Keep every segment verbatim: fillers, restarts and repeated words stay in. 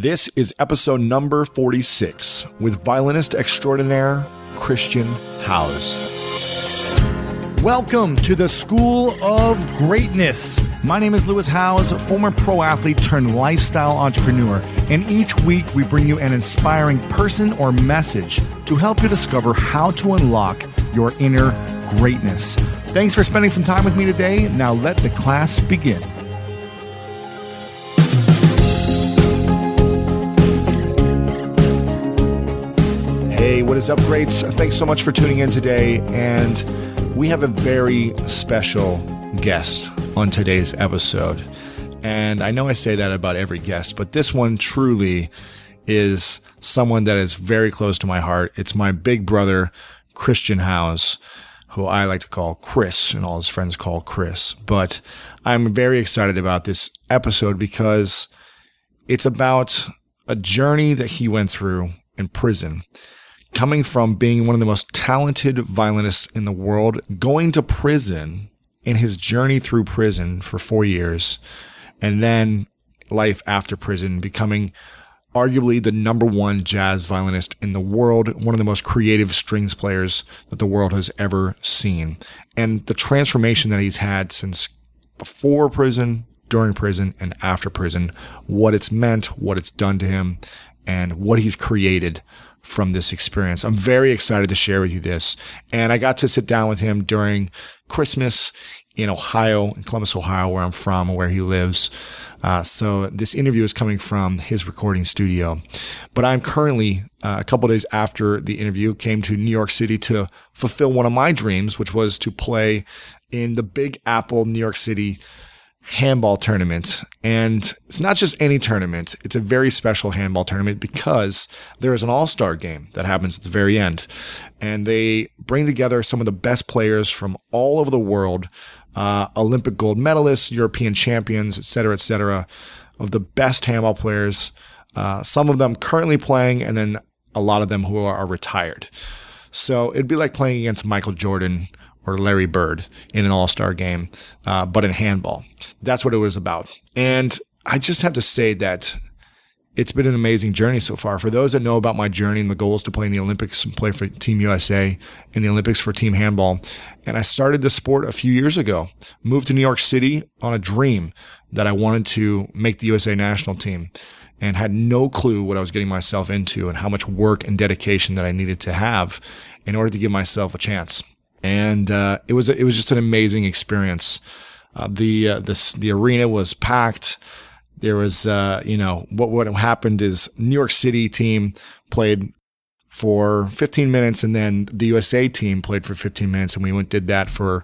This is episode number forty-six with violinist extraordinaire Christian Howes. Welcome to the School of Greatness. My name is Lewis Howes, former pro athlete turned lifestyle entrepreneur, and each week we bring you an inspiring person or message to help you discover how to unlock your inner greatness. Thanks for spending some time with me today. Now let the class begin. Hey, what is up, greats? Thanks so much for tuning in today. And we have a very special guest on today's episode. And I know I say that about every guest, but this one truly is someone that is very close to my heart. It's my big brother, Christian Howes, who I like to call Chris, and all his friends call Chris. But I'm very excited about this episode because it's about a journey that he went through in prison. Coming from being one of the most talented violinists in the world, going to prison in his journey through prison for four years, and then life after prison, becoming arguably the number one jazz violinist in the world, one of the most creative strings players that the world has ever seen. And the transformation that he's had since before prison, during prison, and after prison, what it's meant, what it's done to him, and what he's created from this experience. I'm very excited to share with you this. And I got to sit down with him during Christmas in Ohio, in Columbus, Ohio, where I'm from, where he lives. Uh, so this interview is coming from his recording studio. But I'm currently, uh, a couple of days after the interview, came to New York City to fulfill one of my dreams, which was to play in the Big Apple New York City handball tournament. And it's not just any tournament. It's a very special handball tournament because there is an all-star game that happens at the very end. And they bring together some of the best players from all over the world, uh, Olympic gold medalists, European champions, et cetera, et cetera, of the best handball players, uh, some of them currently playing, and then a lot of them who are, are retired. So it'd be like playing against Michael Jordan or Larry Bird in an all-star game, uh, but in handball. That's what it was about. And I just have to say that it's been an amazing journey so far. For those that know about my journey and the goal is to play in the Olympics and play for Team U S A in the Olympics for team handball. And I started this sport a few years ago, moved to New York City on a dream that I wanted to make the U S A national team, and had no clue what I was getting myself into and how much work and dedication that I needed to have in order to give myself a chance. And uh, it was it was just an amazing experience. Uh, the uh, the the arena was packed. There was uh, you know what what happened is New York City team played for fifteen minutes, and then the U S A team played for fifteen minutes, and we went did that for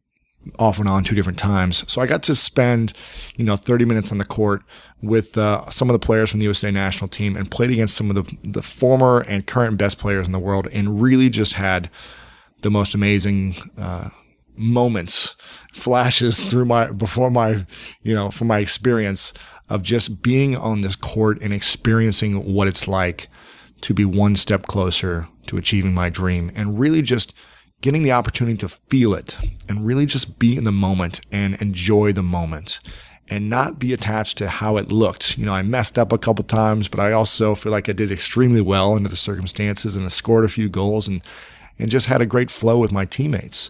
off and on two different times. So I got to spend you know thirty minutes on the court with uh, some of the players from the U S A national team, and played against some of the the former and current best players in the world, and really just had the most amazing uh, moments, flashes through my before my you know from my experience of just being on this court and experiencing what it's like to be one step closer to achieving my dream, and really just getting the opportunity to feel it and really just be in the moment and enjoy the moment and not be attached to how it looked. You know, I messed up a couple times, but I also feel like I did extremely well under the circumstances, and I scored a few goals and and just had a great flow with my teammates.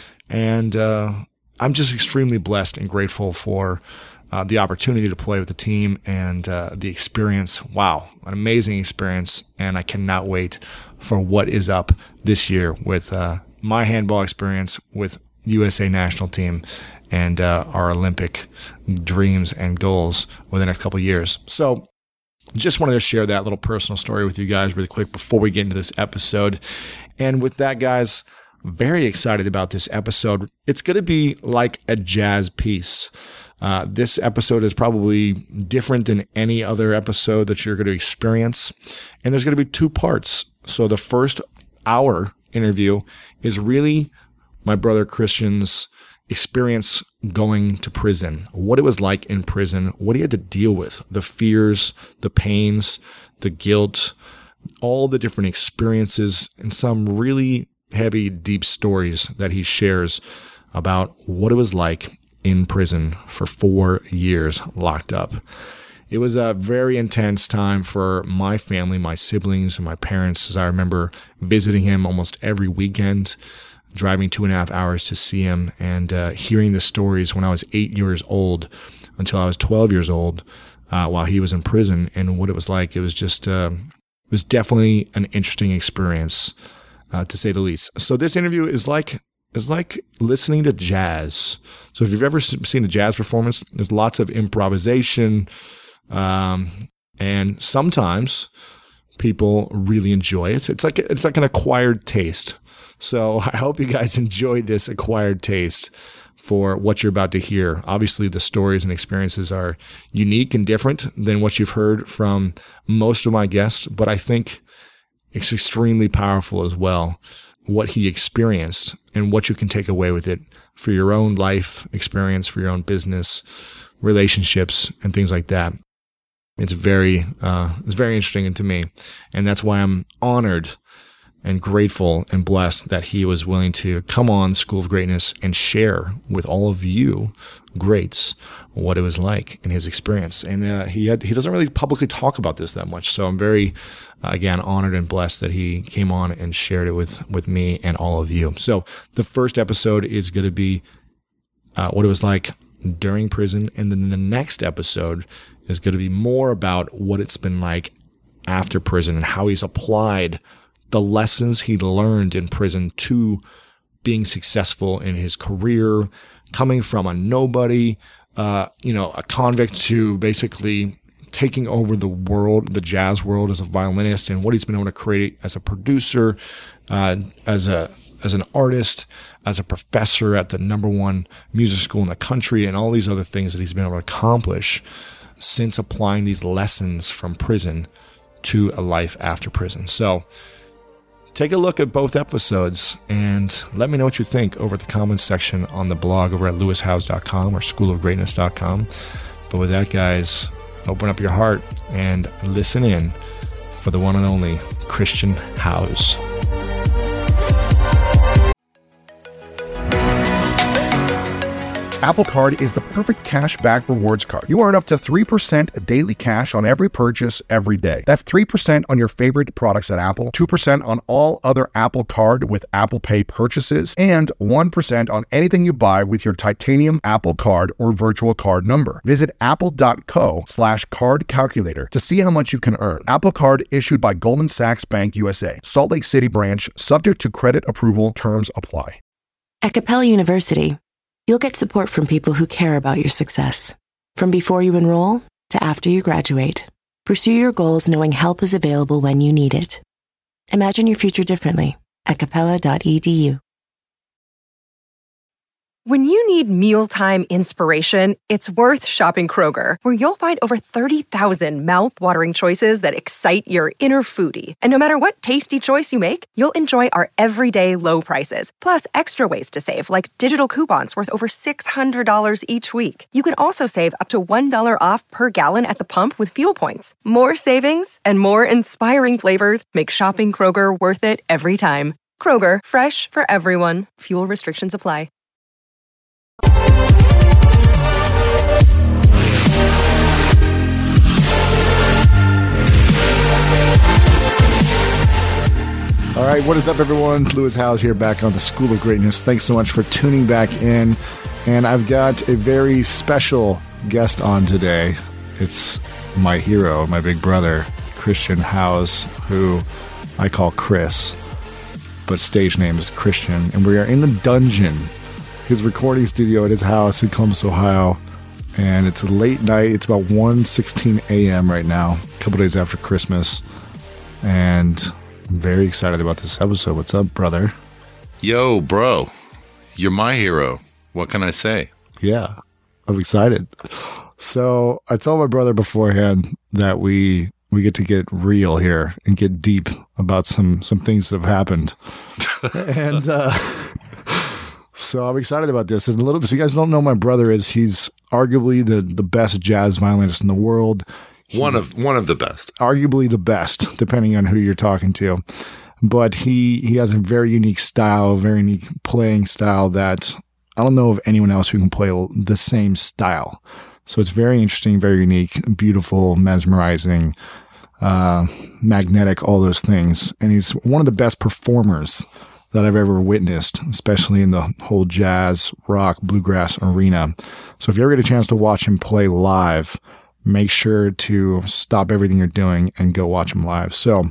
And uh, I'm just extremely blessed and grateful for uh, the opportunity to play with the team and uh, the experience. Wow, an amazing experience. And I cannot wait for what is up this year with uh, my handball experience with U S A national team and uh, our Olympic dreams and goals over the next couple of years. So just wanted to share that little personal story with you guys really quick before we get into this episode. And with that, guys, very excited about this episode. It's going to be like a jazz piece. Uh, this episode is probably different than any other episode that you're going to experience. And there's going to be two parts. So the first hour interview is really my brother Christian's experience going to prison, what it was like in prison, what he had to deal with, the fears, the pains, the guilt, all the different experiences, and some really heavy, deep stories that he shares about what it was like in prison for four years locked up. it was a very intense time for my family, my siblings, and my parents, as I remember visiting him almost every weekend, driving two and a half hours to see him, and uh, hearing the stories when I was eight years old until I was twelve years old uh, while he was in prison, and what it was like. It was just, uh, it was definitely an interesting experience, uh, to say the least. So this interview is like is like listening to jazz. So if you've ever seen a jazz performance, there's lots of improvisation, um, and sometimes people really enjoy it. It's like it's like an acquired taste. So I hope you guys enjoyed this acquired taste for what you're about to hear. Obviously, the stories and experiences are unique and different than what you've heard from most of my guests, but I think it's extremely powerful as well, what he experienced and what you can take away with it for your own life experience, for your own business, relationships, and things like that. It's very, uh, it's very interesting to me. And that's why I'm honored and grateful and blessed that he was willing to come on School of Greatness and share with all of you greats what it was like in his experience. And uh, he had, he doesn't really publicly talk about this that much. So I'm very, uh, again, honored and blessed that he came on and shared it with, with me and all of you. So the first episode is going to be uh, what it was like during prison. And then the next episode is going to be more about what it's been like after prison and how he's applied the lessons he learned in prison to being successful in his career, coming from a nobody, uh, you know, a convict, to basically taking over the world, the jazz world, as a violinist, and what he's been able to create as a producer, uh, as a as an artist, as a professor at the number one music school in the country, and all these other things that he's been able to accomplish since applying these lessons from prison to a life after prison. So take a look at both episodes and let me know what you think over at the comments section on the blog over at lewis howes dot com or school of greatness dot com. But with that, guys, open up your heart and listen in for the one and only Christian Howes. Apple Card is the perfect cash back rewards card. You earn up to three percent daily cash on every purchase every day. That's three percent on your favorite products at Apple, two percent on all other Apple Card with Apple Pay purchases, and one percent on anything you buy with your titanium Apple Card or virtual card number. Visit apple.co slash card calculator to see how much you can earn. Apple Card issued by Goldman Sachs Bank U S A, Salt Lake City branch, subject to credit approval, terms apply. At Capella University, you'll get support from people who care about your success. From before you enroll to after you graduate, pursue your goals knowing help is available when you need it. Imagine your future differently at capella dot e d u. When you need mealtime inspiration, it's worth shopping Kroger, where you'll find over thirty thousand mouth-watering choices that excite your inner foodie. And no matter what tasty choice you make, you'll enjoy our everyday low prices, plus extra ways to save, like digital coupons worth over six hundred dollars each week. You can also save up to one dollar off per gallon at the pump with fuel points. More savings and more inspiring flavors make shopping Kroger worth it every time. Kroger, fresh for everyone. Fuel restrictions apply. All right, what is up, everyone? It's Lewis Howes here, back on the School of Greatness. Thanks so much for tuning back in. And I've got a very special guest on today. It's my hero, my big brother, Christian Howes, who I call Chris, but stage name is Christian. And we are in the dungeon, his recording studio at his house in Columbus, Ohio. And it's a late night. It's about one sixteen a.m. right now, a couple days after Christmas. And I'm very excited about this episode. What's up, brother? Yo, bro. You're my hero. What can I say? Yeah, I'm excited. So I told my brother beforehand that we we get to get real here and get deep about some, some things that have happened. and uh, so I'm excited about this. And a little bit, so you guys don't know, my brother is, he's arguably the, the best jazz violinist in the world. He's one of one of the best. Arguably the best, depending on who you're talking to. But he, he has a very unique style, very unique playing style that I don't know of anyone else who can play the same style. So it's very interesting, very unique, beautiful, mesmerizing, uh, magnetic, all those things. And he's one of the best performers that I've ever witnessed, especially in the whole jazz, rock, bluegrass arena. So if you ever get a chance to watch him play live, make sure to stop everything you're doing and go watch him live. So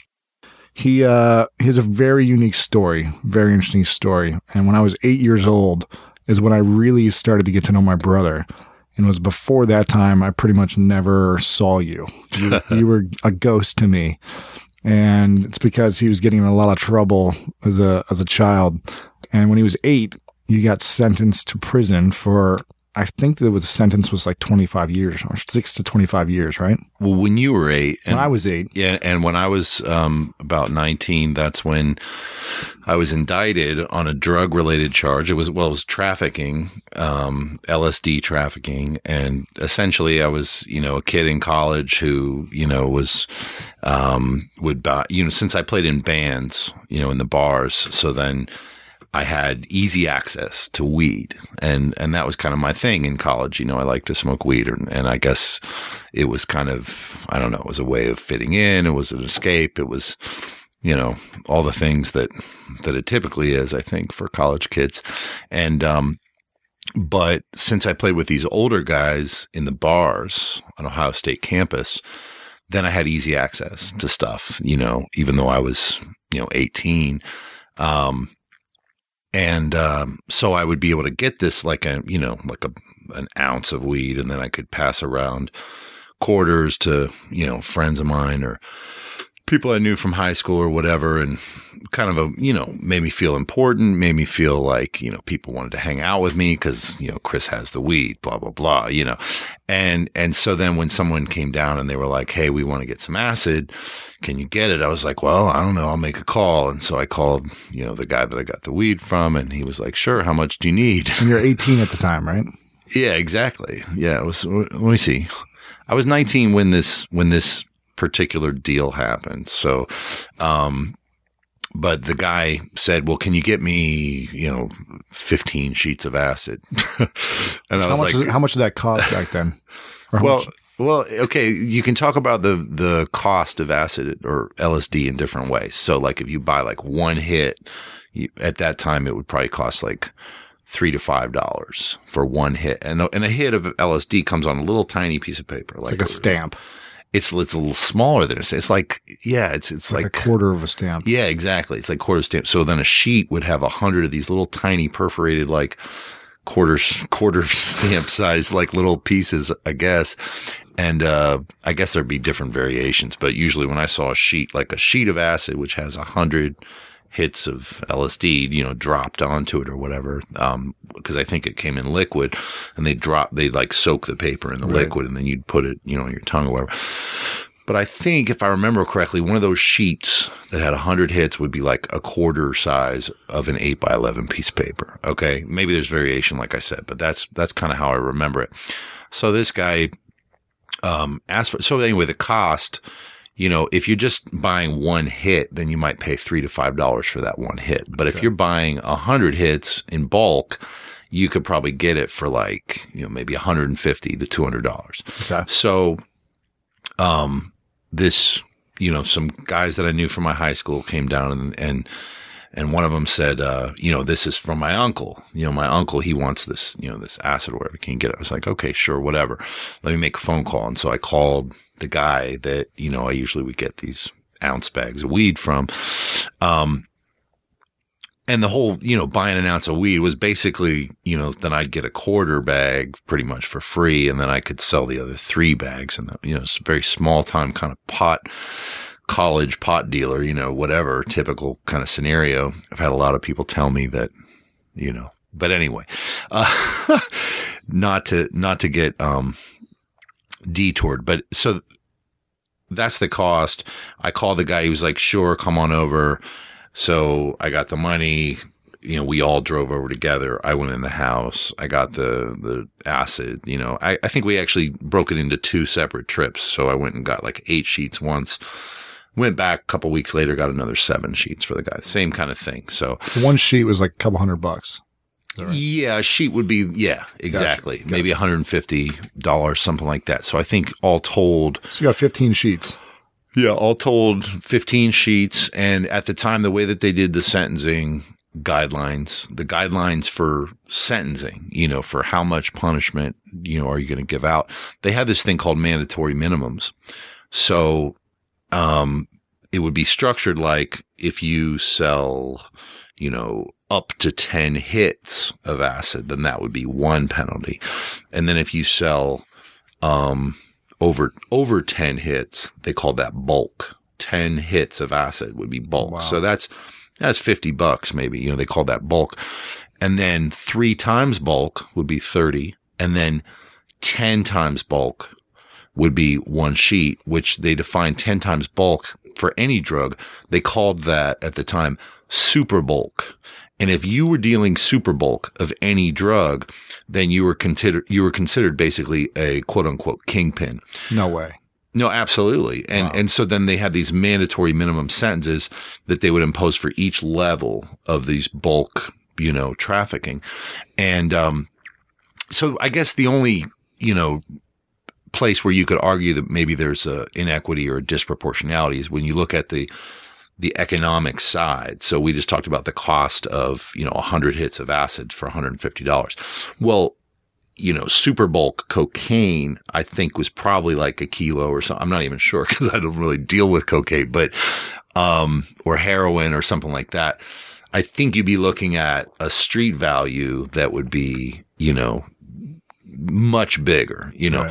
he, uh, he has a very unique story, very interesting story. And when I was eight years old is when I really started to get to know my brother. And it was before that time, I pretty much never saw you. You, you were a ghost to me. And it's because he was getting in a lot of trouble as a as a child. And when he was eight, you got sentenced to prison for, I think the sentence was like twenty-five years, or six to twenty-five years, right? Well, when you were eight. And, when I was eight. Yeah, and when I was um, about nineteen, that's when I was indicted on a drug-related charge. It was, well, it was trafficking, um, L S D trafficking. And essentially I was, you know, a kid in college who, you know, was, um, would buy, you know, since I played in bands, you know, in the bars. So then I had easy access to weed, and, and that was kind of my thing in college. You know, I like to smoke weed, and, and I guess it was kind of, I don't know, it was a way of fitting in. It was an escape. It was, you know, all the things that, that it typically is, I think, for college kids. And, um, but since I played with these older guys in the bars on Ohio State campus, then I had easy access to stuff, you know, even though I was, you know, eighteen. Um, And, um, so I would be able to get this like a, you know, like a, an ounce of weed, and then I could pass around quarters to, you know, friends of mine or people I knew from high school or whatever. And kind of a, you know, made me feel important, made me feel like, you know, people wanted to hang out with me because, you know, Chris has the weed, blah, blah, blah, you know. And, and so then when someone came down and they were like, hey, we want to get some acid, can you get it? I was like, well, I don't know. I'll make a call. And so I called, you know, the guy that I got the weed from, and he was like, sure. How much do you need? And you're eighteen at the time, right? Yeah, exactly. Yeah. It was, let me see. I was nineteen when this, when this particular deal happened. So, um, but the guy said, well, can you get me, you know, fifteen sheets of acid? And I how was much like, is, how much did that cost back then? Or how well, much? well, okay. You can talk about the, the cost of acid or L S D in different ways. So like if you buy like one hit, you, at that time, it would probably cost like three to five dollars for one hit. And, and a hit of L S D comes on a little tiny piece of paper. Like, like a stamp. It's, it's a little smaller than a stamp. It's like, yeah, it's, it's like, like a quarter of a stamp. Yeah, exactly. It's like quarter stamp. So then a sheet would have a hundred of these little tiny perforated, like quarter, quarter stamp size, like little pieces, I guess. And, uh, I guess there'd be different variations, but usually when I saw a sheet, like a sheet of acid, which has a hundred hits of L S D, you know, dropped onto it or whatever. Um, cause I think it came in liquid, and they drop, they like soak the paper in the right. liquid, and then you'd put it, you know, on your tongue or whatever. But I think if I remember correctly, one of those sheets that had a hundred hits would be like a quarter size of an eight by eleven piece of paper. Okay. Maybe there's variation, like I said, but that's, that's kind of how I remember it. So this guy, um, asked for, so anyway, the cost, you know, if you're just buying one hit, then you might pay three to five dollars for that one hit. But okay. if you're buying a hundred hits in bulk, you could probably get it for like, you know, maybe one hundred fifty to two hundred dollars. Okay. So, um, this, you know, some guys that I knew from my high school came down, and, and, and one of them said, uh, you know, this is from my uncle. You know, my uncle, he wants this, you know, this acid or whatever. Can you get it? I was like, okay, sure, whatever. Let me make a phone call. And so I called the guy that, you know, I usually would get these ounce bags of weed from. Um, and the whole, you know, buying an ounce of weed was basically, you know, then I'd get a quarter bag pretty much for free, and then I could sell the other three bags. And, the, you know, it's a very small time kind of pot, college pot dealer, you know, whatever, typical kind of scenario. I've had a lot of people tell me that, you know, but anyway, uh, not to, not to get, um, detoured, but so that's the cost. I called the guy. He was like, sure, come on over. So I got the money, you know, we all drove over together. I went in the house. I got the, the acid, you know, I, I think we actually broke it into two separate trips. So I went and got like eight sheets once. Went back a couple weeks later, got another seven sheets for the guy. Same kind of thing. So one sheet was like a couple hundred bucks. Right? Yeah, a sheet would be, yeah, exactly. Gotcha. Maybe one hundred fifty dollars, something like that. So I think all told. So you got fifteen sheets. Yeah, all told, fifteen sheets. And at the time, the way that they did the sentencing guidelines, the guidelines for sentencing, you know, for how much punishment, you know, are you going to give out? They had this thing called mandatory minimums. So, um, it would be structured like if you sell, you know, up to ten hits of acid, then that would be one penalty. And then if you sell, um, over, over ten hits, they called that bulk. ten hits of acid would be bulk. Wow. So that's, that's fifty bucks maybe, you know, they call that bulk. And then three times bulk would be thirty. And then ten times bulk would be one sheet, which they defined ten times bulk for any drug. They called that at the time super bulk. And if you were dealing super bulk of any drug, then you were considered, you were considered basically a quote unquote kingpin. No way. No, absolutely. And, Wow. and so then they had these mandatory minimum sentences that they would impose for each level of these bulk, you know, trafficking. And, um, so I guess the only, you know, place where you could argue that maybe there's a inequity or a disproportionality is when you look at the, the economic side. So we just talked about the cost of, you know, a hundred hits of acid for one hundred fifty dollars. Well, you know, super bulk cocaine, I think was probably like a kilo or something. I'm not even sure because I don't really deal with cocaine, but, um, or heroin or something like that. I think you'd be looking at a street value that would be, you know, much bigger, you know. Right.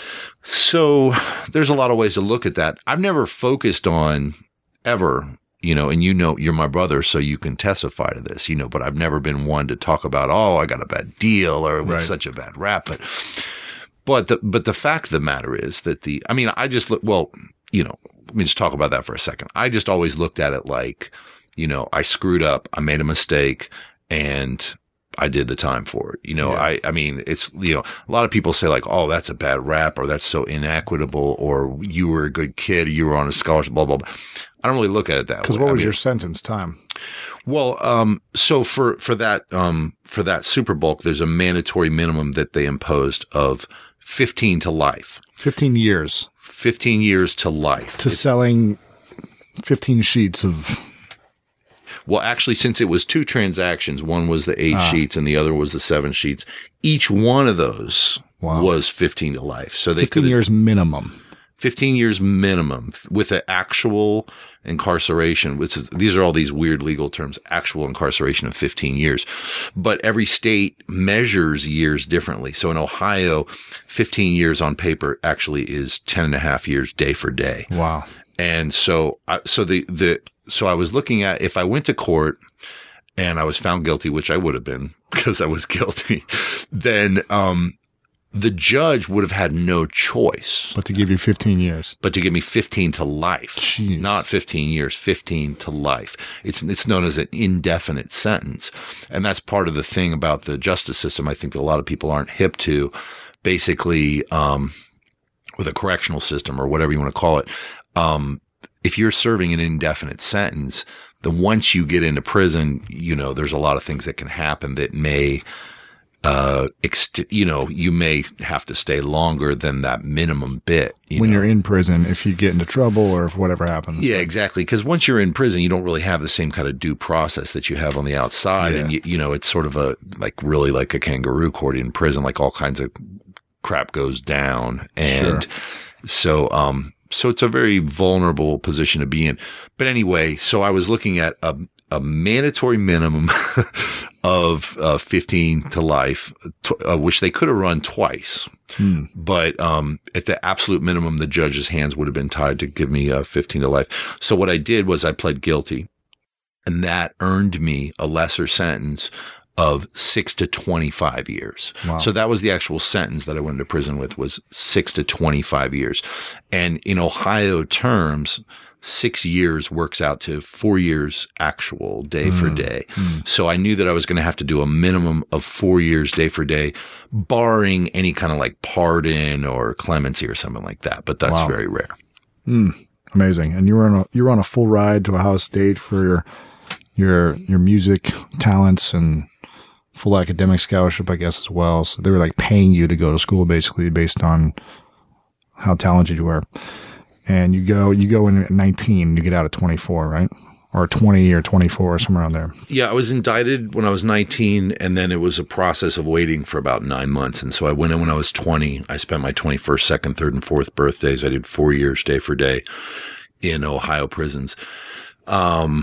So there's a lot of ways to look at that. I've never focused on ever, you know, and you know, you're my brother, so you can testify to this, you know, but I've never been one to talk about, oh, I got a bad deal or it was Right. such a bad rap. But, but the, but the fact of the matter is that the, I mean, I just look, well, you know, let me just talk about that for a second. I just always looked at it like, you know, I screwed up, I made a mistake, and I did the time for it. You know, Yeah. I, I mean, it's, you know, a lot of people say like, oh, that's a bad rap or that's so inequitable or you were a good kid or you were on a scholarship, blah, blah, blah. I don't really look at it that way. Because what I was mean, your sentence time? well, um, so for, for that, um, for that super bulk, there's a mandatory minimum that they imposed of fifteen to life, fifteen years fifteen years to life. to selling fifteen sheets of. Well, actually, since it was two transactions, one was the eight Ah. sheets and the other was the seven sheets. Each one of those Wow. was fifteen to life. So they fifteen could years minimum. fifteen years minimum with an actual incarceration, which is, these are all these weird legal terms, actual incarceration of fifteen years. But every state measures years differently. So in Ohio, fifteen years on paper actually is ten and a half years day for day. Wow. And so, I, so the, the, so I was looking at if I went to court and I was found guilty, which I would have been because I was guilty, then, um, the judge would have had no choice But to give you fifteen years. but to give me fifteen to life, Jeez. not fifteen years, fifteen to life. It's, it's known as an indefinite sentence. And that's part of the thing about the justice system. I think that a lot of people aren't hip to basically, um, with a correctional system or whatever you want to call it. Um, if you're serving an indefinite sentence, then once you get into prison, you know, there's a lot of things that can happen that may, uh, ext- you know, you may have to stay longer than that minimum bit. You When know? you're in prison, if you get into trouble or if whatever happens. Yeah, exactly. Because once you're in prison, you don't really have the same kind of due process that you have on the outside. Yeah. And, you, you know, it's sort of a, like really like a kangaroo court in prison, like all kinds of crap goes down. And Sure. so, um, so it's a very vulnerable position to be in. But anyway, so I was looking at a, a mandatory minimum of uh, fifteen to life, t- uh, which they could have run twice. Hmm. But um, at the absolute minimum, the judge's hands would have been tied to give me uh, fifteen to life. So what I did was I pled guilty, and that earned me a lesser sentence of six to twenty-five years. Wow. So that was the actual sentence that I went to prison with, was six to twenty-five years. And in Ohio terms, six years works out to four years actual day for day. So I knew that I was going to have to do a minimum of four years day for day, barring any kind of like pardon or clemency or something like that. But that's Wow. very rare. Amazing. And you were on a you were on a full ride to Ohio State for your your your music talents and full academic scholarship, I guess, as well. So they were like paying you to go to school basically based on how talented you were. And you go, you go in at nineteen, you get out at twenty-four, right? Or twenty or twenty-four or somewhere around there. Yeah, I was indicted when I was nineteen, and then it was a process of waiting for about nine months. And so I went in when I was twenty. I spent my twenty-first, second, third, and fourth birthdays. I did four years day for day in Ohio prisons. Um,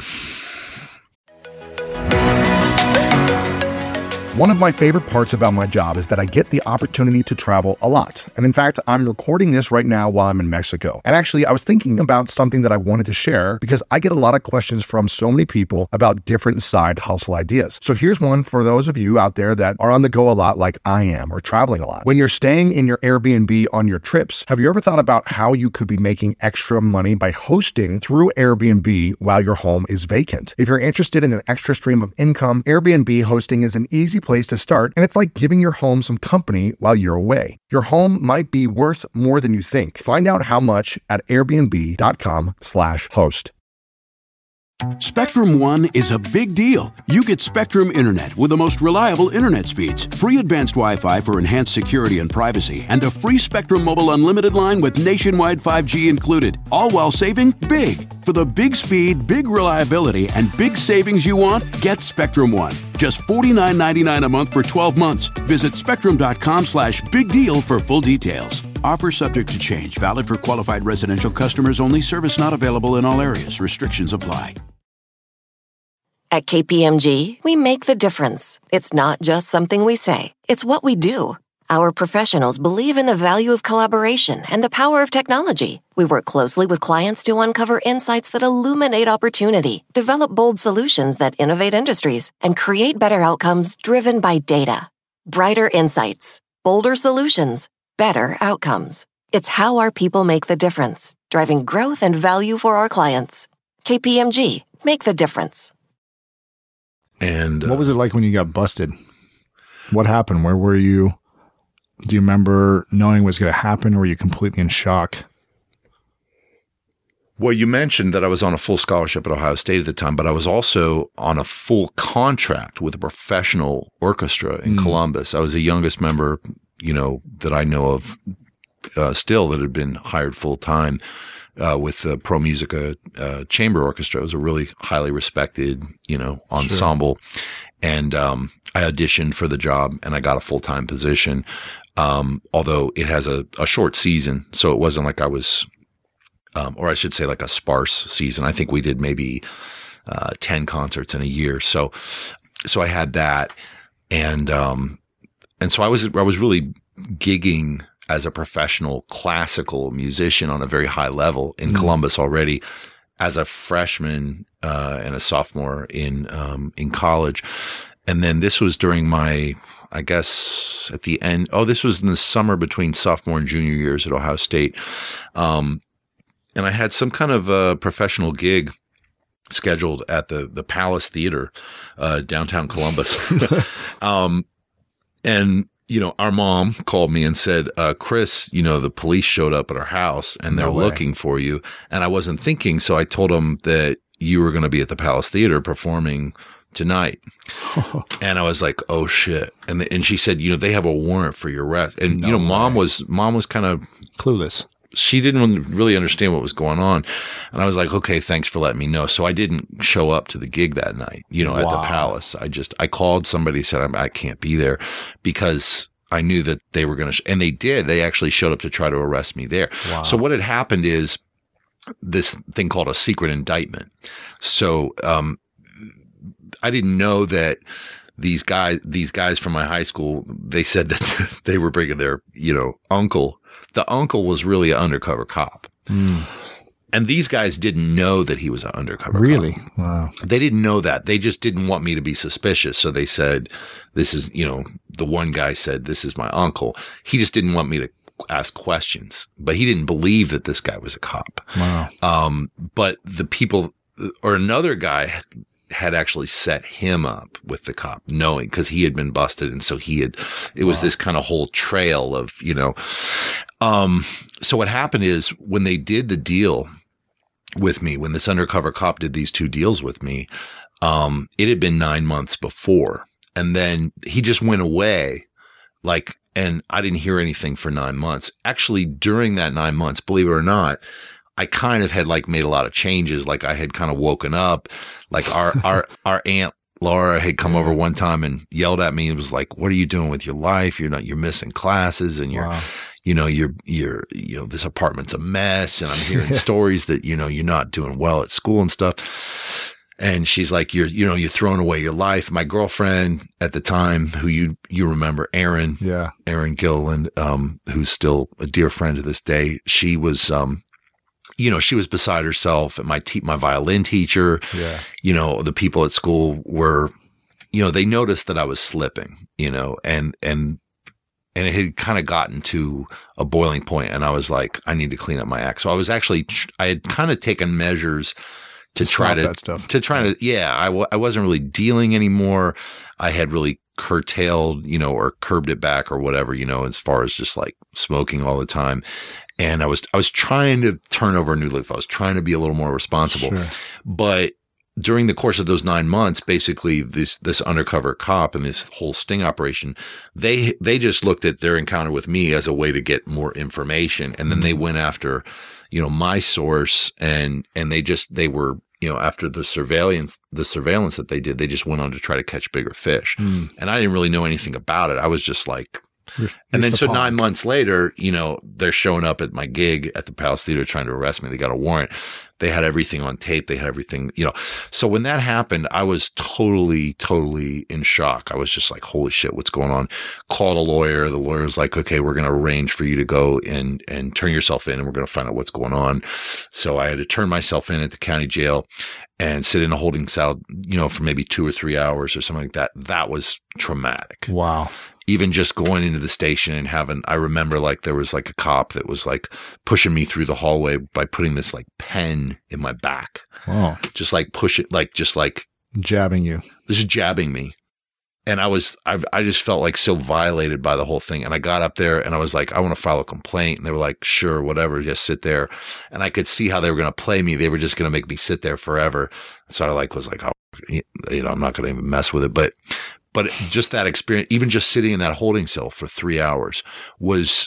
One of my favorite parts about my job is that I get the opportunity to travel a lot. And in fact, I'm recording this right now while I'm in Mexico. And actually, I was thinking about something that I wanted to share because I get a lot of questions from so many people about different side hustle ideas. So here's one for those of you out there that are on the go a lot like I am or traveling a lot. When you're staying in your Airbnb on your trips, have you ever thought about how you could be making extra money by hosting through Airbnb while your home is vacant? If you're interested in an extra stream of income, Airbnb hosting is an easy place to start, and it's like giving your home some company while you're away. Your home might be worth more than you think. Find out how much at airbnb.com slash host. Spectrum One is a big deal. You get Spectrum Internet with the most reliable internet speeds, free advanced Wi-Fi for enhanced security and privacy, and a free Spectrum Mobile Unlimited line with nationwide five G included, all while saving big. For the big speed, big reliability, and big savings you want, get Spectrum One. Just forty-nine ninety-nine a month for twelve months. Visit spectrum.com slash big deal for full details. Offer subject to change. Valid for qualified residential customers only. Service not available in all areas. Restrictions apply. At K P M G, we make the difference. It's not just something we say. It's what we do. Our professionals believe in the value of collaboration and the power of technology. We work closely with clients to uncover insights that illuminate opportunity, develop bold solutions that innovate industries, and create better outcomes driven by data. Brighter insights, bolder solutions, better outcomes. It's how our people make the difference, driving growth and value for our clients. K P M G, make the difference. And uh, what was it like when you got busted? What happened? Where were you? Do you remember knowing what was going to happen, or were you completely in shock? Well, you mentioned that I was on a full scholarship at Ohio State at the time, but I was also on a full contract with a professional orchestra in mm. Columbus. I was the youngest member, you know, that I know of uh, still that had been hired full time uh, with the Pro Musica uh, Chamber Orchestra. It was a really highly respected, you know, ensemble. Sure. And um, I auditioned for the job and I got a full-time position. Um, although it has a, a short season, so it wasn't like I was, um, or I should say like a sparse season. I think we did maybe, uh, ten concerts in a year. So, so I had that. And, um, and so I was, I was really gigging as a professional classical musician on a very high level in mm. Columbus already as a freshman, uh, and a sophomore in, um, in college. And then this was during my, I guess at the end, oh, this was in the summer between sophomore and junior years at Ohio State. Um, and I had some kind of a professional gig scheduled at the, the Palace Theater, uh, downtown Columbus. um, and, you know, our mom called me and said, uh, Chris, you know, the police showed up at our house and they're no looking for you. And I wasn't thinking. So I told them that you were going to be at the Palace Theater performing tonight. And I was like, oh shit. And the, and she said, you know, they have a warrant for your arrest. And, no you know, way. mom was, mom was kind of clueless. She didn't really understand what was going on. And I was like, okay, thanks for letting me know. So I didn't show up to the gig that night, you know, wow. at the Palace. I just, I called somebody, said, I, I can't be there because I knew that they were going to, sh- and they did, they actually showed up to try to arrest me there. Wow. So what had happened is this thing called a secret indictment. So, um, I didn't know that these guys, these guys from my high school, they said that they were bringing their, you know, uncle. The uncle was really an undercover cop. Mm. And these guys didn't know that he was an undercover really? cop. Really? Wow. They didn't know that. They just didn't want me to be suspicious. So they said, this is, you know, the one guy said, this is my uncle. He just didn't want me to ask questions, but he didn't believe that this guy was a cop. Wow. Um, but the people, or another guy had actually set him up with the cop, knowing, because he had been busted. And so he had, it was wow. this kind of whole trail of, you know, um, so what happened is when they did the deal with me, when this undercover cop did these two deals with me, um, it had been nine months before. and then he just went away, like, and I didn't hear anything for nine months. Actually, during that nine months, believe it or not, I kind of had like made a lot of changes. Like I had kind of woken up, like our, our, our aunt Laura had come over one time and yelled at me and was like, what are you doing with your life? You're not, you're missing classes and you're, wow. you know, you're, you're, you know, this apartment's a mess. And I'm hearing stories that, you know, you're not doing well at school and stuff. And she's like, you're, you know, you're throwing away your life. My girlfriend at the time, who you, you remember, Erin, yeah, Erin Gilliland, um, who's still a dear friend to this day. She was, um, you know, she was beside herself, and my te- my violin teacher, yeah. you know, the people at school were, you know, they noticed that I was slipping, you know, and, and, and it had kind of gotten to a boiling point, and I was like, I need to clean up my act. So I was actually, I had kind of taken measures to, to try to, that stuff. to try to, yeah, I, w- I wasn't really dealing anymore. I had really curtailed, you know, or curbed it back or whatever, you know, as far as just like smoking all the time. And I was, I was trying to turn over a new leaf. I was trying to be a little more responsible, sure. But during the course of those nine months, basically this, this undercover cop and this whole sting operation, they, they just looked at their encounter with me as a way to get more information. And then they went after, you know, my source, and, and they just, they were, you know, after the surveillance, the surveillance that they did, they just went on to try to catch bigger fish. Mm. And I didn't really know anything about it. I was just like, You're, and you're then so pond. nine months later, you know, they're showing up at my gig at the Palace Theater trying to arrest me. They got a warrant. They had everything on tape. They had everything, you know. So when that happened, I was totally, totally in shock. I was just like, holy shit, what's going on? Called a lawyer. The lawyer's like, okay, we're going to arrange for you to go and, and turn yourself in, and we're going to find out what's going on. So I had to turn myself in at the county jail and sit in a holding cell, you know, for maybe two or three hours or something like that. That was traumatic. Wow. Even just going into the station and having, I remember like there was like a cop that was like pushing me through the hallway by putting this like pen in my back. Wow. Just like push it, like, just like jabbing you, just jabbing me. And I was, I I just felt like so violated by the whole thing. And I got up there and I was like, I want to file a complaint. And they were like, sure, whatever, just sit there. And I could see how they were going to play me. They were just going to make me sit there forever. So I like was like, oh, you know, I'm not going to even mess with it. But, but just that experience, even just sitting in that holding cell for three hours was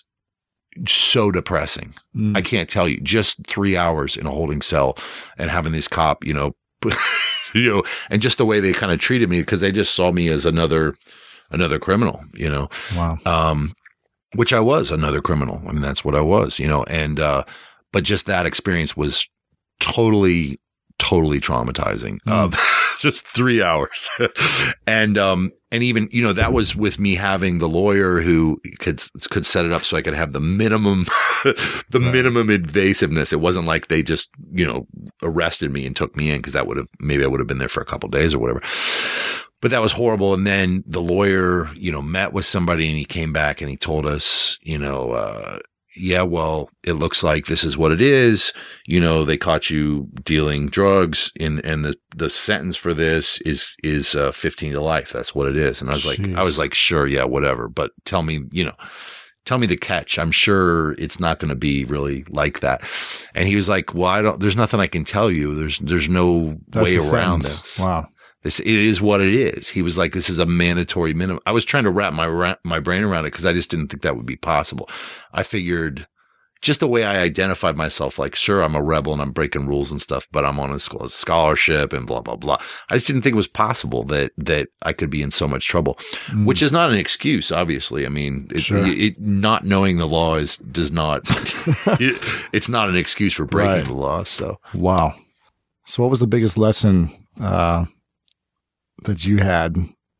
so depressing. Mm. I can't tell you, just three hours in a holding cell and having this cop, you know, you know, and just the way they kind of treated me, because they just saw me as another, another criminal, you know, wow. um, which I was another criminal. I mean, that's what I was, you know, and, uh, but just that experience was totally, totally traumatizing. Mm. Um, just three hours. and, um, and even, you know, that was with me having the lawyer who could, could set it up so I could have the minimum, the right. minimum invasiveness. It wasn't like they just, you know, arrested me and took me in, because that would have, maybe I would have been there for a couple of days or whatever. But that was horrible. And then the lawyer, you know, met with somebody and he came back and he told us, you know, uh, yeah, well, it looks like this is what it is. You know, they caught you dealing drugs, in, and the, the sentence for this is, is, uh, fifteen to life. That's what it is. And I was Jeez. like, I was like, sure. Yeah, whatever. But tell me, you know, tell me the catch. I'm sure it's not going to be really like that. And he was like, well, I don't, there's nothing I can tell you. There's, there's no That's way the around sentence. this. Wow. This, it is what it is. He was like, this is a mandatory minimum. I was trying to wrap my, my brain around it, because I just didn't think that would be possible. I figured, just the way I identified myself, like, sure, I'm a rebel and I'm breaking rules and stuff, but I'm on a scholarship and blah, blah, blah. I just didn't think it was possible that, that I could be in so much trouble, mm. which is not an excuse, obviously. I mean, it, sure. it, it, not knowing the law is, does not, it, it's not an excuse for breaking right. the law. So, wow. So what was the biggest lesson, uh, that you had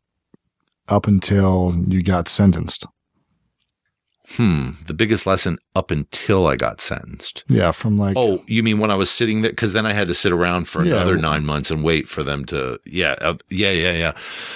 up until you got sentenced? Hmm. The biggest lesson up until I got sentenced. Yeah. From like, oh, you mean when I was sitting there? Because then I had to sit around for yeah. another nine months and wait for them to, yeah, uh, yeah, yeah, yeah.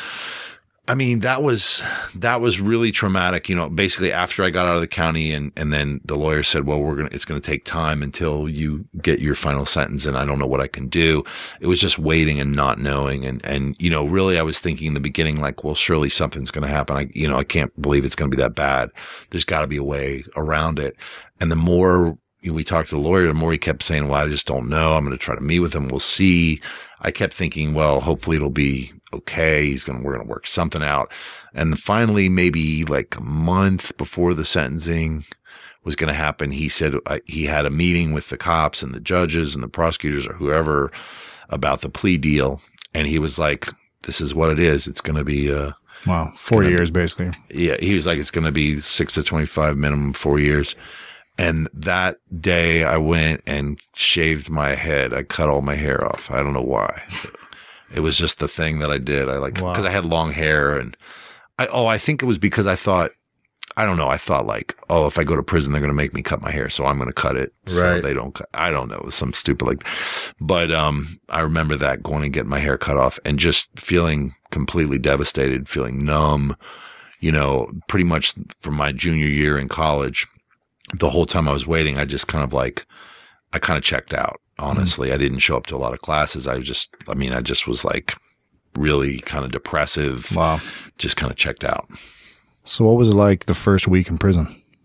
I mean, that was, that was really traumatic. You know, basically after I got out of the county, and, and then the lawyer said, well, we're going to, it's going to take time until you get your final sentence, and I don't know what I can do. It was just waiting and not knowing. And, and, you know, really I was thinking in the beginning, like, well, surely something's going to happen. I, you know, I can't believe it's going to be that bad. There's got to be a way around it. And the more we talked to the lawyer, the more he kept saying, well, I just don't know. I'm going to try to meet with him. We'll see. I kept thinking, well, hopefully it'll be okay. He's going to, we're going to work something out. And finally, maybe like a month before the sentencing was going to happen, he said uh, he had a meeting with the cops and the judges and the prosecutors or whoever about the plea deal. And he was like, this is what it is. It's going to be, uh, wow, four years be, basically. Yeah. He was like, it's going to be six to twenty-five minimum, four years. And that day I went and shaved my head. I cut all my hair off. I don't know why. It was just the thing that I did. I like, wow. cause I had long hair and I, oh, I think it was because I thought, I don't know. I thought like, oh, if I go to prison, they're going to make me cut my hair. So I'm going to cut it. So right. they don't cut. I don't know. It was some stupid like, but, um, I remember that going and getting my hair cut off and just feeling completely devastated, feeling numb, you know, pretty much from my junior year in college. The whole time I was waiting, I just kind of like, I kind of checked out. Honestly, mm. I didn't show up to a lot of classes. I was just, I mean, I just was like really kind of depressive. Wow. Just kind of checked out. So what was it like the first week in prison?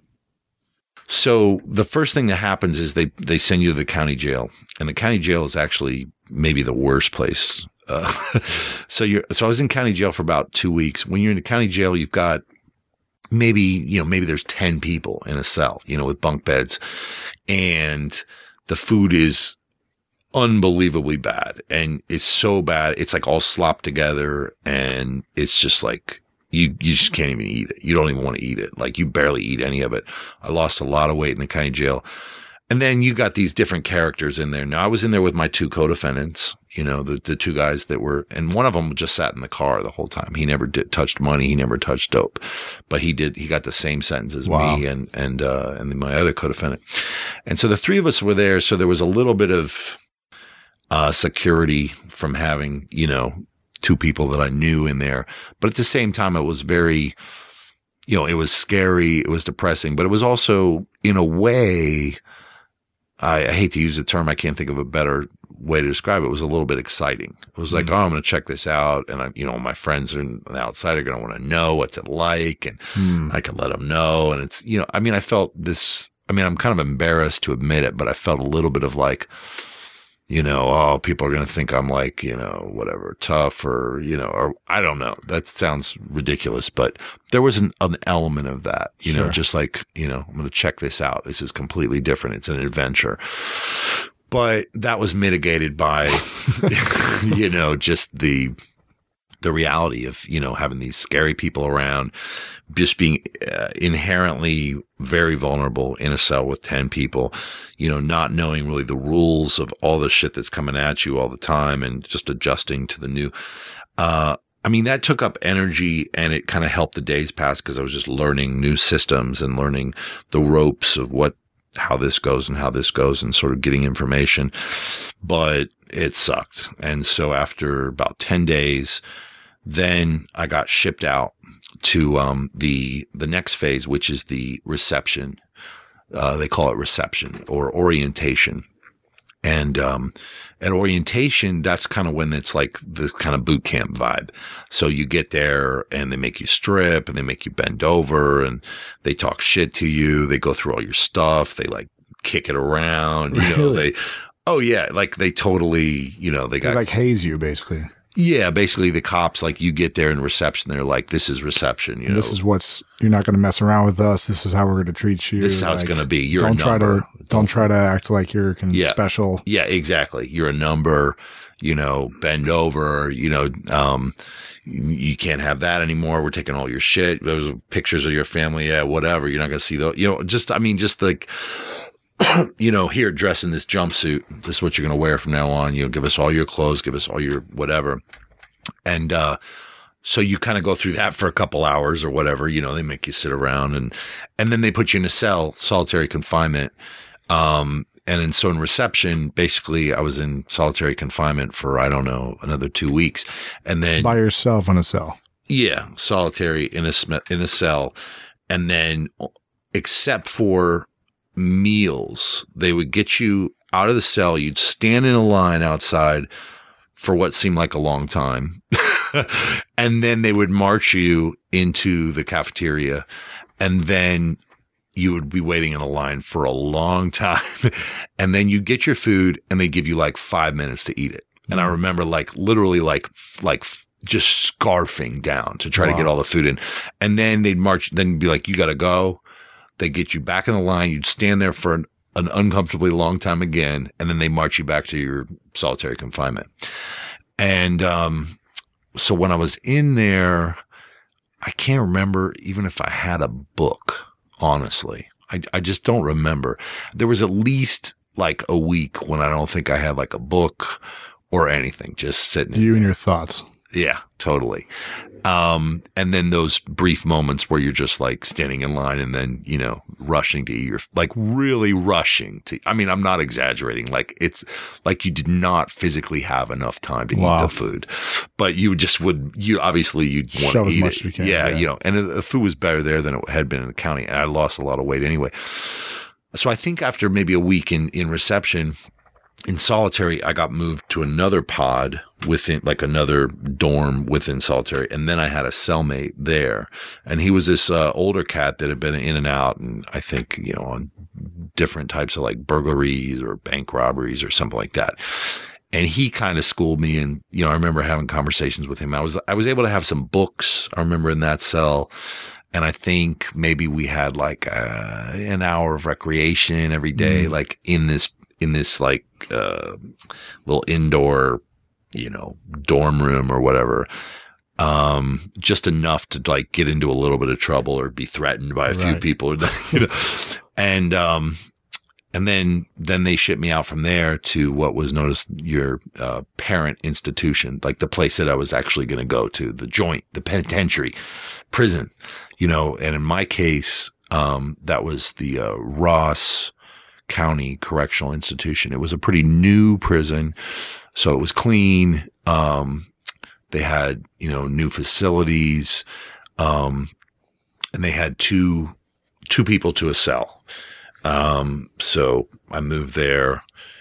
So the first thing that happens is they, they send you to the county jail, and the county jail is actually maybe the worst place. Uh, so you're, so I was in county jail for about two weeks. When you're in the county jail, you've got maybe, you know, maybe there's ten people in a cell, you know, with bunk beds, and the food is unbelievably bad. And it's so bad. It's like all slopped together, and it's just like, you, you just can't even eat it. You don't even want to eat it. Like you barely eat any of it. I lost a lot of weight in the county jail. And then you got these different characters in there. Now I was in there with my two co-defendants, you know, the, the two guys that were, and one of them just sat in the car the whole time. He never did touched money. He never touched dope, but he did, he got the same sentence as wow. me and, and, uh, and my other co-defendant. And so the three of us were there. So there was a little bit of, uh, security from having, you know, two people that I knew in there. But at the same time, it was very, you know, it was scary. It was depressing, but it was also in a way, I, I hate to use the term. I can't think of a better way to describe it. It was a little bit exciting. It was like, mm. oh, I'm going to check this out. And I, you know, my friends are on the outside are going to want to know what's it like, and mm. I can let them know. And it's, you know, I mean, I felt this, I mean, I'm kind of embarrassed to admit it, but I felt a little bit of like, you know, oh, people are going to think I'm like, you know, whatever, tough or, you know, or I don't know. That sounds ridiculous, but there was an, an element of that, you sure. know, just like, you know, I'm going to check this out. This is completely different. It's an adventure. But that was mitigated by, you know, just the, the reality of, you know, having these scary people around, just being uh, inherently very vulnerable in a cell with ten people, you know, not knowing really the rules of all the shit that's coming at you all the time and just adjusting to the new. Uh, I mean, that took up energy, and it kind of helped the days pass because I was just learning new systems and learning the ropes of what, how this goes and how this goes and sort of getting information. But it sucked. And so after about ten days, then I got shipped out to um, the the next phase, which is the reception. Uh, they call it reception or orientation. And um, at orientation, that's kind of when it's like this kind of boot camp vibe. So you get there and they make you strip and they make you bend over and they talk shit to you. They go through all your stuff. They like kick it around. You know, really? they, oh yeah, like they totally, you know, they got they like haze you basically. Yeah, basically the cops, like you get there in reception, they're like, this is reception. You know, this is what's, you're not going to mess around with us. This is how we're going to treat you. This is how like, it's going to be. You're don't a try number. to, don't, don't try to act like you're con- yeah. special. Yeah, exactly. You're a number, you know, bend over, you know, um, you can't have that anymore. We're taking all your shit. Those pictures of your family. Yeah, whatever. You're not going to see those, you know, just, I mean, just like, you know, here, dress in this jumpsuit. This is what you're going to wear from now on. You know, give us all your clothes, give us all your whatever. And, uh, so you kind of go through that for a couple hours or whatever, you know, they make you sit around and, and then they put you in a cell, solitary confinement. Um, and then so in reception, basically I was in solitary confinement for, I don't know, another two weeks. And then by yourself in a cell. Yeah. Solitary in a, in a cell. And then except for meals, they would get you out of the cell. You'd stand in a line outside for what seemed like a long time. And then they would march you into the cafeteria. And then you would be waiting in a line for a long time. And then you get your food and they give you like five minutes to eat it. And I remember like literally like, like just scarfing down to try wow. to get all the food in. And then they'd march, then be like, you got to go. They get you back in the line. You'd stand there for an, an uncomfortably long time again. And then they march you back to your solitary confinement. And, um, so when I was in there, I can't remember even if I had a book. Honestly, I, I just don't remember. There was at least like a week when I don't think I had like a book or anything, just sitting. You and your thoughts. Yeah, totally. Um, and then those brief moments where you're just like standing in line and then, you know, rushing to eat your, like really rushing to, I mean, I'm not exaggerating. Like it's like you did not physically have enough time to wow. eat the food, but you just would, you obviously you'd want Shove to eat as much it. as you can. Yeah, Yeah. You know, and the food was better there than it had been in the county. And I lost a lot of weight anyway. So I think after maybe a week in, in reception, in solitary, I got moved to another pod within, like another dorm within solitary. And then I had a cellmate there. And he was this uh, older cat that had been in and out. And I think, you know, on different types of like burglaries or bank robberies or something like that. And he kind of schooled me. And, you know, I remember having conversations with him. I was, I was able to have some books. I remember in that cell. And I think maybe we had like uh, an hour of recreation every day, mm. like in this, in this like, uh, little indoor, you know, dorm room or whatever. Um, just enough to like get into a little bit of trouble or be threatened by a right. few people, you know, and, um, and then, then they shipped me out from there to what was known as your, uh, parent institution, like the place that I was actually going to go to, the joint, the penitentiary, prison, you know, and in my case, um, that was the, uh, Ross County Correctional Institution. It was a pretty new prison. So it was clean. Um, they had, you know, new facilities. Um, and they had two, two people to a cell. Um, so I moved there.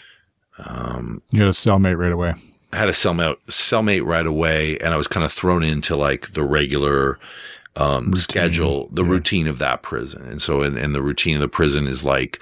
Um, you had a cellmate right away. I had a cellmate, cellmate right away. And I was kind of thrown into like the regular, um, routine. schedule, the yeah. routine of that prison. And so, and, and the routine of the prison is like,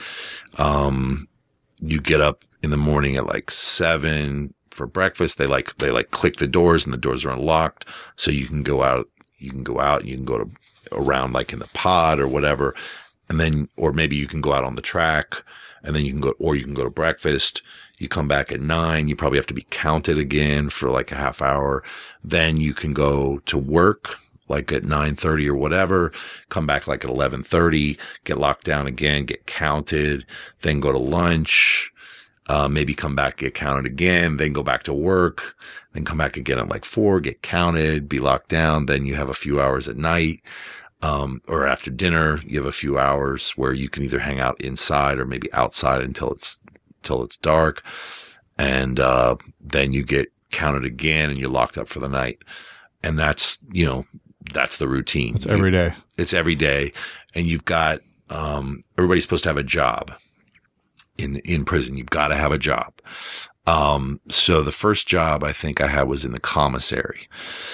um, you get up in the morning at like seven for breakfast. They like, they like click the doors and the doors are unlocked. So you can go out, you can go out, you can go to around like in the pod or whatever. And then, or maybe you can go out on the track and then you can go, or you can go to breakfast. You come back at nine. You probably have to be counted again for like a half hour. Then you can go to work like at nine thirty or whatever, come back like at eleven thirty, get locked down again, get counted, then go to lunch, uh, maybe come back, get counted again, then go back to work, then come back again at like four, get counted, be locked down. Then you have a few hours at night, um, or after dinner, you have a few hours where you can either hang out inside or maybe outside until it's, till it's dark. And, uh, then you get counted again and you're locked up for the night. And that's, you know, that's the routine. It's every day. It's every day. And you've got, um, everybody's supposed to have a job in, in prison. You've got to have a job. Um, so the first job I think I had was in the commissary.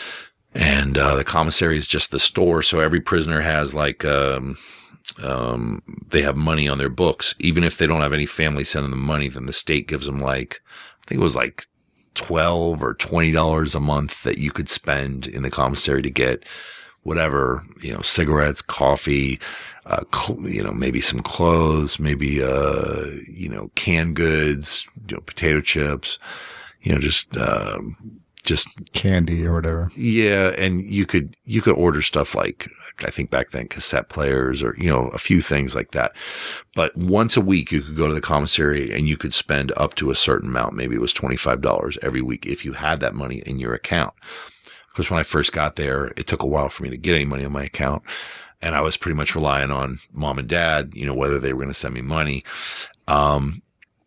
And, uh, the commissary is just the store. So every prisoner has like, um, um, they have money on their books. Even if they don't have any family sending them money, then the state gives them like, I think it was like twelve or twenty dollars a month that you could spend in the commissary to get whatever, you know, cigarettes, coffee, uh, cl- you know, maybe some clothes, maybe, uh, you know, canned goods, you know, potato chips, you know, just, um, just candy or whatever. Yeah. And you could, you could order stuff like, I think back then cassette players or, you know, a few things like that. But once a week you could go to the commissary and you could spend up to a certain amount. Maybe it was twenty-five dollars every week if you had that money in your account. Because when I first got there, it took a while for me to get any money on my account. And I was pretty much relying on mom and dad, you know, whether they were going to send me money. Um,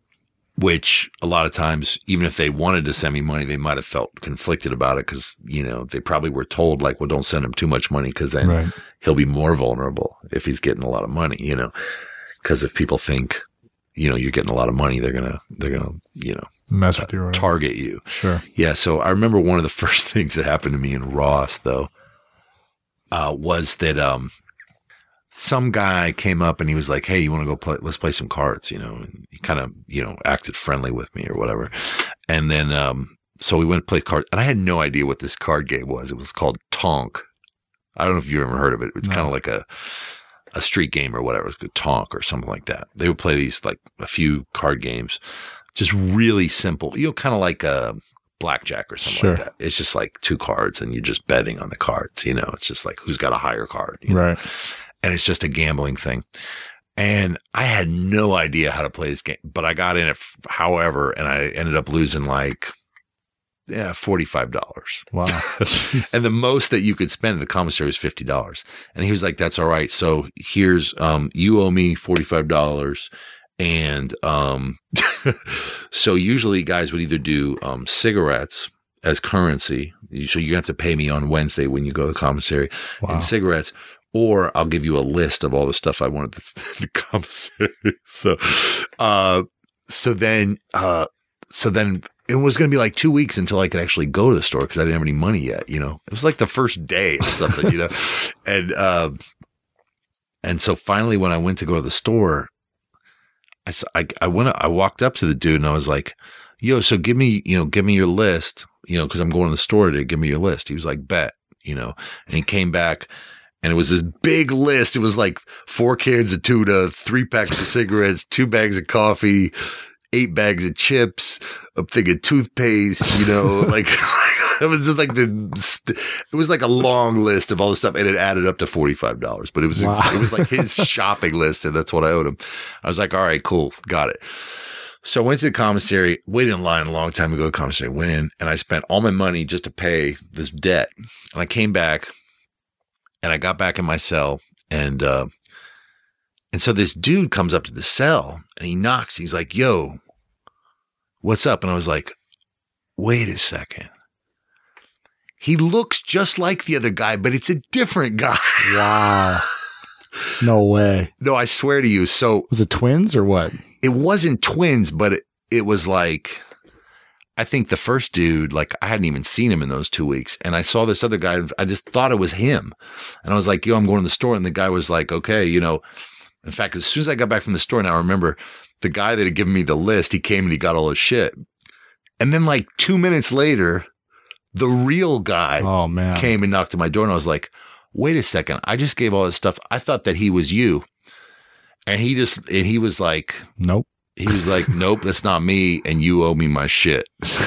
which a lot of times, even if they wanted to send me money, they might have felt conflicted about it because, you know, they probably were told like, well, don't send him too much money because then right. he'll be more vulnerable if he's getting a lot of money, you know, because if people think, you know, you're getting a lot of money, they're going to, they're going to, you know, mess with you, uh, target you. Sure. Yeah. So I remember one of the first things that happened to me in Ross though, uh, was that, um, some guy came up and he was like, "Hey, you want to go play? Let's play some cards," you know, and he kind of, you know, acted friendly with me or whatever. And then, um, so we went to play cards, and I had no idea what this card game was. It was called Tonk. I don't know if you ever heard of it. It's no. kind of like a, a street game or whatever. It's called Tonk or something like that. They would play these, like a few card games, just really simple, you know, kind of like a blackjack or something sure. like that. It's just like two cards and you're just betting on the cards, you know, it's just like who's got a higher card, you know? Right. And it's just a gambling thing. And I had no idea how to play this game, but I got in it, however, and I ended up losing like, yeah, forty-five dollars. Wow. And the most that you could spend in the commissary was fifty dollars. And he was like, "That's all right. So here's, um, you owe me forty-five dollars. And, um, so usually guys would either do, um, cigarettes as currency. So you have to pay me on Wednesday when you go to the commissary wow. and cigarettes, or I'll give you a list of all the stuff I wanted to the commissary." So, uh, so then, uh, so then it was going to be like two weeks until I could actually go to the store because I didn't have any money yet. You know, it was like the first day or something, you know, and, uh, and so finally when I went to go to the store, I, I, I went, I walked up to the dude and I was like, "Yo, so give me, you know, give me your list, you know, cause I'm going to the store today. Give me your list." He was like, "Bet," you know, and he came back and it was this big list. It was like four cans of tuna, three packs of cigarettes, two bags of coffee, eight bags of chips, a thing of toothpaste, you know, like it was just like the, it was like a long list of all the stuff, and it added up to forty-five dollars, but it was, wow. it was like his shopping list, and that's what I owed him. I was like, all right, cool. Got it. So I went to the commissary, waited in line a long time to go to the commissary, went in, and I spent all my money just to pay this debt. And I came back and I got back in my cell, and, uh, and so this dude comes up to the cell and he knocks. He's like, "Yo, what's up?" And I was like, wait a second. He looks just like the other guy, but it's a different guy. Wow. No way. No, I swear to you. So was it twins or what? It wasn't twins, but it, it was like, I think the first dude, like I hadn't even seen him in those two weeks. And I saw this other guy. And I just thought it was him. And I was like, "Yo, I'm going to the store." And the guy was like, "Okay, you know," in fact, as soon as I got back from the store, and I remember the guy that had given me the list, he came and he got all his shit. And then like two minutes later, the real guy oh, man. came and knocked at my door, and I was like, wait a second. I just gave all this stuff. I thought that he was you. And he just, and he was like, nope. He was like, "Nope, that's not me. And you owe me my shit."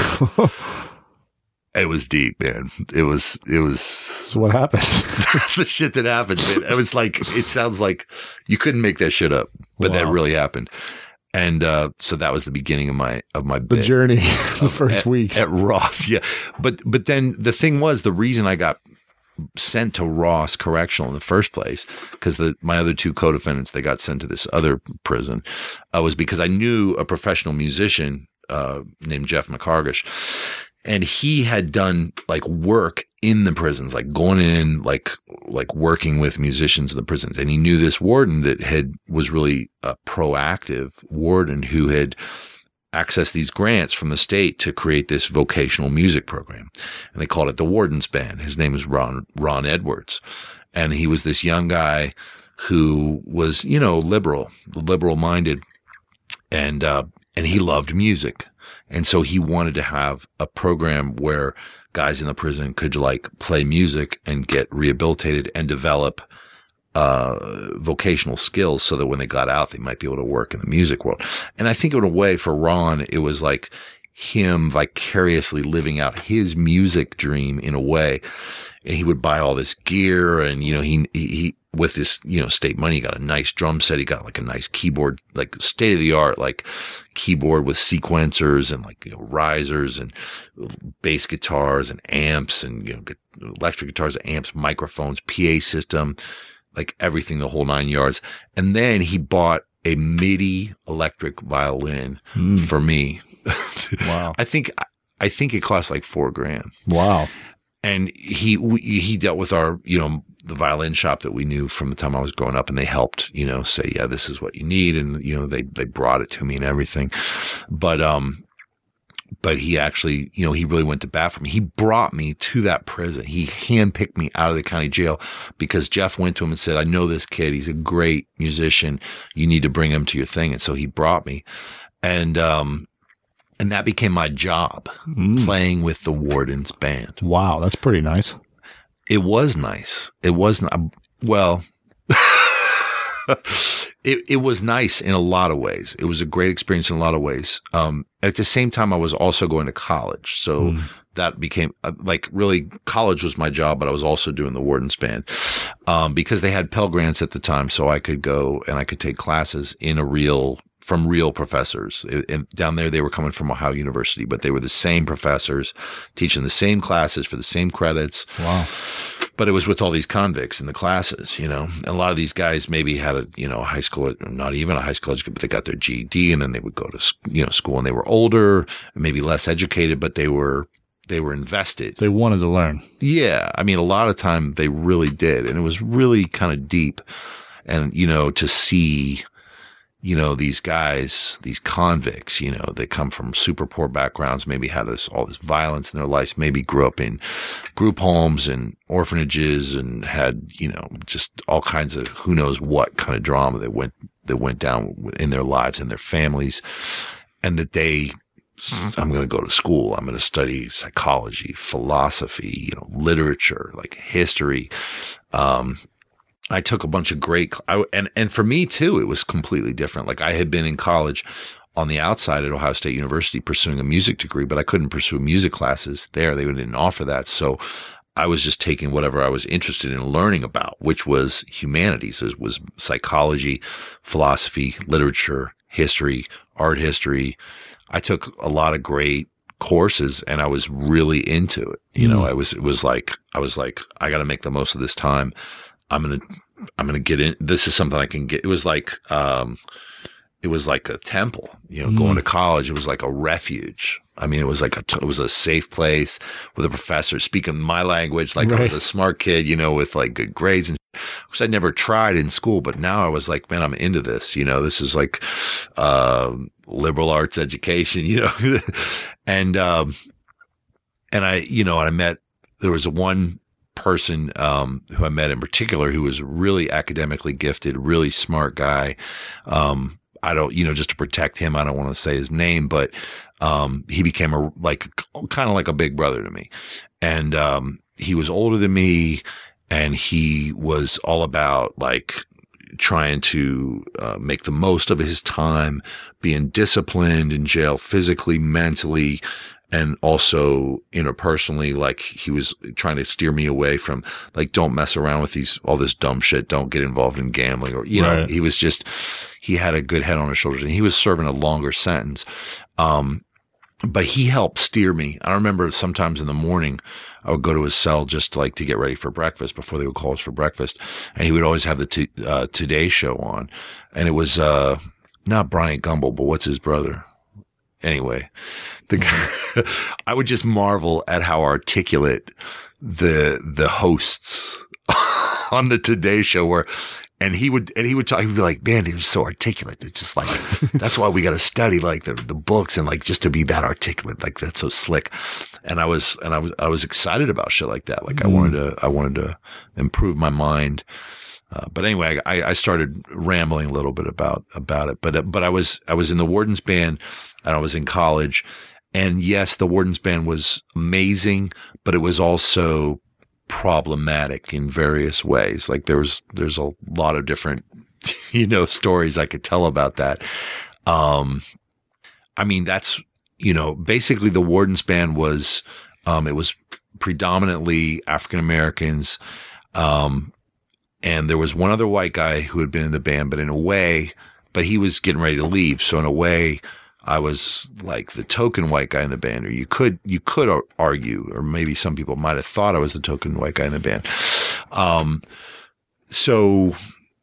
It was deep, man. It was, it was. So what happened? That's the shit that happened, man. It was like, it sounds like you couldn't make that shit up, but wow. that really happened. And, uh, so that was the beginning of my, of my the bit journey, the first at, week at Ross. Yeah. But, but then the thing was, the reason I got sent to Ross Correctional in the first place, because the my other two co-defendants, they got sent to this other prison, uh, was because I knew a professional musician, uh, named Jeff McCargish. And he had done like work in the prisons, like going in, like, like working with musicians in the prisons. And he knew this warden that had, was really a proactive warden who had accessed these grants from the state to create this vocational music program. And they called it the Warden's Band. His name is Ron, Ron Edwards. And he was this young guy who was, you know, liberal, liberal minded. And, uh, and he loved music. And so he wanted to have a program where guys in the prison could like play music and get rehabilitated and develop uh vocational skills so that when they got out, they might be able to work in the music world. And I think in a way for Ron, it was like him vicariously living out his music dream in a way. And he would buy all this gear, and, you know, he, he, he with this, you know, state money, he got a nice drum set. He got like a nice keyboard, like state of the art, like keyboard with sequencers and like, you know, risers and bass guitars and amps and, you know, electric guitars, amps, microphones, P A system, like everything, the whole nine yards. And then he bought a MIDI electric violin mm. for me. Wow. I think, I think it cost like four grand. Wow. And he, we, he dealt with our, you know, the violin shop that we knew from the time I was growing up, and they helped, you know, say, yeah, this is what you need. And, you know, they, they brought it to me and everything. But, um, but he actually, you know, he really went to bat for me. He brought me to that prison. He handpicked me out of the county jail because Jeff went to him and said, I know this kid. He's a great musician. You need to bring him to your thing. And so he brought me. And, um, and that became my job, mm. playing with the Warden's band. Wow. That's pretty nice. It was nice. It was not, well, It it was nice in a lot of ways. It was a great experience in a lot of ways. Um, at the same time, I was also going to college. So mm. that became uh, like really college was my job, but I was also doing the Warden's band, um, because they had Pell Grants at the time. So I could go and I could take classes in a real, from real professors. It, and down there, they were coming from Ohio University, but they were the same professors teaching the same classes for the same credits. Wow. But it was with all these convicts in the classes, you know, and a lot of these guys maybe had a, you know, high school, not even a high school education, but they got their G E D and then they would go to, you know, school and they were older, maybe less educated, but they were, they were invested. They wanted to learn. Yeah. I mean, a lot of time they really did. And it was really kind of deep. And, you know, to see, you know, these guys, these convicts, you know, they come from super poor backgrounds, maybe had this, all this violence in their lives, maybe grew up in group homes and orphanages and had, you know, just all kinds of who knows what kind of drama that went, that went down in their lives and their families. And that they, I'm going to go to school. I'm going to study psychology, philosophy, you know, literature, like history. Um, I took a bunch of great, I, and, and for me too, it was completely different. Like I had been in college on the outside at Ohio State University pursuing a music degree, but I couldn't pursue music classes there. They didn't offer that. So I was just taking whatever I was interested in learning about, which was humanities. It was psychology, philosophy, literature, history, art history. I took a lot of great courses and I was really into it. You mm. know, I was, it was like, I was like, I got to make the most of this time. I'm going to, I'm going to get in. This is something I can get. It was like, um, it was like a temple, you know, mm. going to college. It was like a refuge. I mean, it was like a, it was a safe place with a professor speaking my language. Like right. I was a smart kid, you know, with like good grades and which I never tried in school, but now I was like, man, I'm into this, you know, this is like, uh, liberal arts education, you know, and, um, and I, you know, and I met, there was a one person, um, who I met in particular who was really academically gifted, really smart guy. Um, I don't, you know, just to protect him, I don't want to say his name, but, um, he became a, like, kind of like a big brother to me. And, um, he was older than me and he was all about like trying to, uh, make the most of his time, being disciplined in jail physically, mentally, and also interpersonally, like he was trying to steer me away from like, don't mess around with these, all this dumb shit. Don't get involved in gambling or, you right. know, he was just, he had a good head on his shoulders and he was serving a longer sentence. Um, but he helped steer me. I remember sometimes in the morning, I would go to his cell just to, like to get ready for breakfast before they would call us for breakfast. And he would always have the t- uh, Today Show on. And it was, uh, not Bryant Gumbel, but what's his brother? Anyway, the guy, I would just marvel at how articulate the, the hosts on the Today Show were. And he would, and he would talk, he'd be like, man, he was so articulate. It's just like, that's why we got to study like the, the books and like just to be that articulate, like that's so slick. And I was, and I was, I was excited about shit like that. Like mm. I wanted to, I wanted to improve my mind. Uh, but anyway, I, I started rambling a little bit about, about it, but, but I was, I was in the Warden's band and I was in college. And yes, the Warden's band was amazing, but it was also problematic in various ways. Like there was, there's a lot of different, you know, stories I could tell about that. Um, I mean, that's, you know, basically the Warden's band was, um, it was predominantly African Americans. Um, And there was one other white guy who had been in the band, but in a way, but he was getting ready to leave. So in a way, I was like the token white guy in the band, or you could, you could argue, or maybe some people might have thought I was the token white guy in the band. Um, so,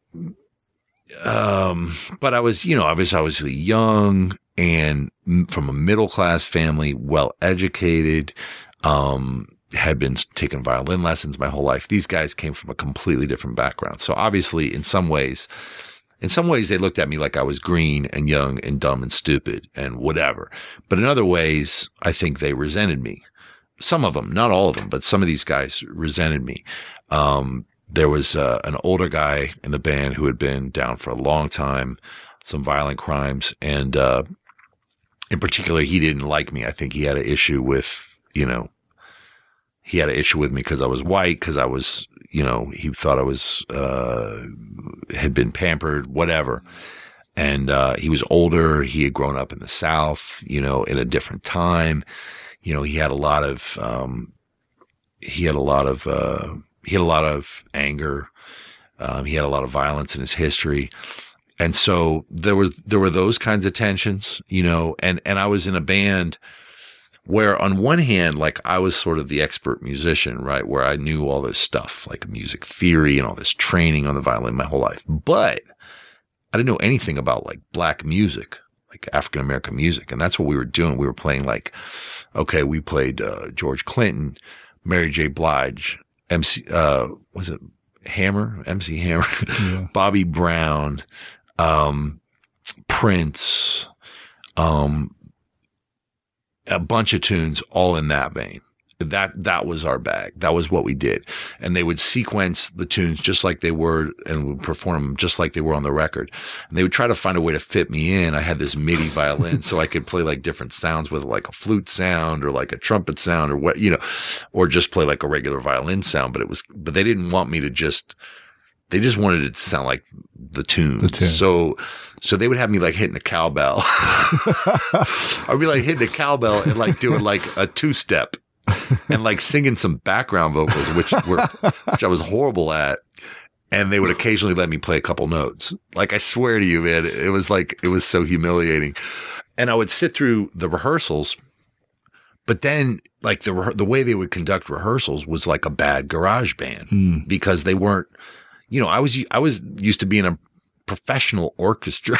um, but I was, you know, I was obviously young and from a middle class family, well educated, um, had been taking violin lessons my whole life. These guys came from a completely different background. So obviously in some ways In some ways, they looked at me like I was green and young and dumb and stupid and whatever. But in other ways, I think they resented me. Some of them, not all of them, but some of these guys resented me. Um, there was uh, an older guy in the band who had been down for a long time, some violent crimes. And uh, in particular, he didn't like me. I think he had an issue with, you know, he had an issue with me because I was white, because I was, you know, he thought I was, uh, had been pampered, whatever. And, uh, he was older. He had grown up in the South, you know, in a different time. You know, he had a lot of, um, he had a lot of, uh, he had a lot of anger. Um, he had a lot of violence in his history. And so there was, there were those kinds of tensions, you know, and, and I was in a band where on one hand, like I was sort of the expert musician, right? Where I knew all this stuff, like music theory and all this training on the violin my whole life. But I didn't know anything about like black music, like African American music. And that's what we were doing. We were playing like, okay, we played, uh, George Clinton, Mary J. Blige, M C, uh, was it Hammer, M C Hammer, yeah. Bobby Brown, um, Prince, um, a bunch of tunes all in that vein. That, that was our bag. That was what we did. And they would sequence the tunes just like they were and would perform them just like they were on the record. And they would try to find a way to fit me in. I had this MIDI violin so I could play like different sounds with like a flute sound or like a trumpet sound or what, you know, or just play like a regular violin sound. But it was, but they didn't want me to just, they just wanted it to sound like the tunes. The tune. So, so they would have me like hitting a cowbell. I'd be like hitting a cowbell and like doing like a two step and like singing some background vocals, which were, which I was horrible at. And they would occasionally let me play a couple notes. Like I swear to you, man, it was like, it was so humiliating. And I would sit through the rehearsals, but then like the, the way they would conduct rehearsals was like a bad garage band mm. because they weren't, you know, I was, I was used to being a professional orchestra.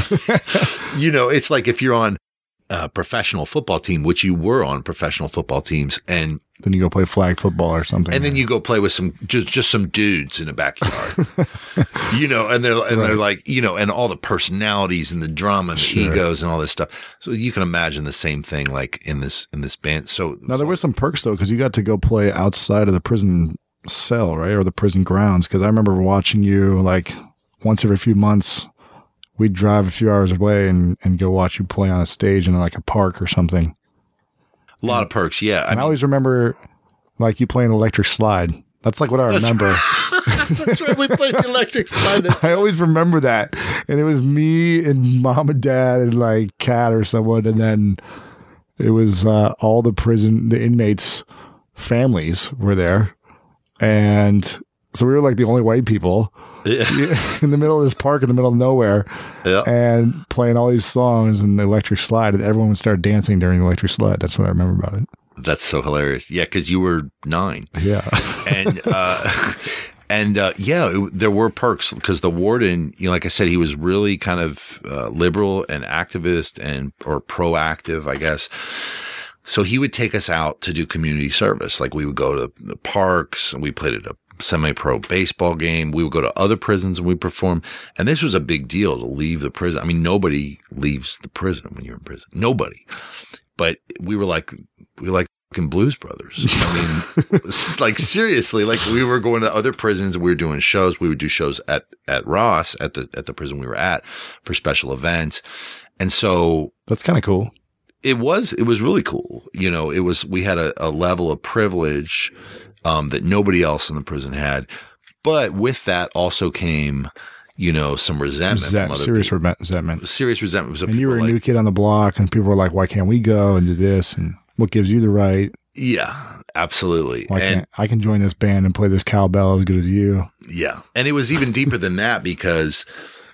You know, it's like if you're on a professional football team, which you were on professional football teams, and then you go play flag football or something. And then you go play with some, just, just some dudes in the backyard, you know, and they're, and right. they're like, you know, and all the personalities and the drama and the sure. egos and all this stuff. So you can imagine the same thing like in this, in this band. So now there were some perks though, cause you got to go play outside of the prison cell, right? Or the prison grounds. Cause I remember watching you like once every few months, we'd drive a few hours away and, and go watch you play on a stage in like a park or something. A lot of perks, yeah. I, and mean, I always remember like you playing electric slide. That's like what I remember. That's right. We played the electric slide. I always remember that. And it was me and mom and dad and like Kat or someone. And then it was uh, all the prison, the inmates' families were there. And so we were like the only white people yeah. in the middle of this park in the middle of nowhere yeah. and playing all these songs and the electric slide. And everyone would start dancing during the electric slide. That's what I remember about it. That's so hilarious. Yeah, because you were nine. Yeah. and uh, and uh, yeah, it, there were perks because the warden, you know, like I said, he was really kind of uh, liberal and activist and or proactive, I guess. So he would take us out to do community service. Like we would go to the parks and we played at a semi-pro baseball game. We would go to other prisons and we perform. And this was a big deal to leave the prison. I mean, nobody leaves the prison when you're in prison. Nobody. But we were like, we were like fucking Blues Brothers. I mean, like seriously, like we were going to other prisons and we were doing shows. We would do shows at, at Ross, at the, at the prison we were at for special events. And so that's kind of cool. It was, it was really cool. You know, it was, we had a, a level of privilege, um, that nobody else in the prison had. But with that also came, you know, some resentment. Resent, from other serious people. resentment. Serious resentment. And you were a like, new kid on the block and people were like, why can't we go and do this? And what gives you the right? Yeah, absolutely. Why and can't I can join this band and play this cowbell as good as you? Yeah. And it was even deeper than that because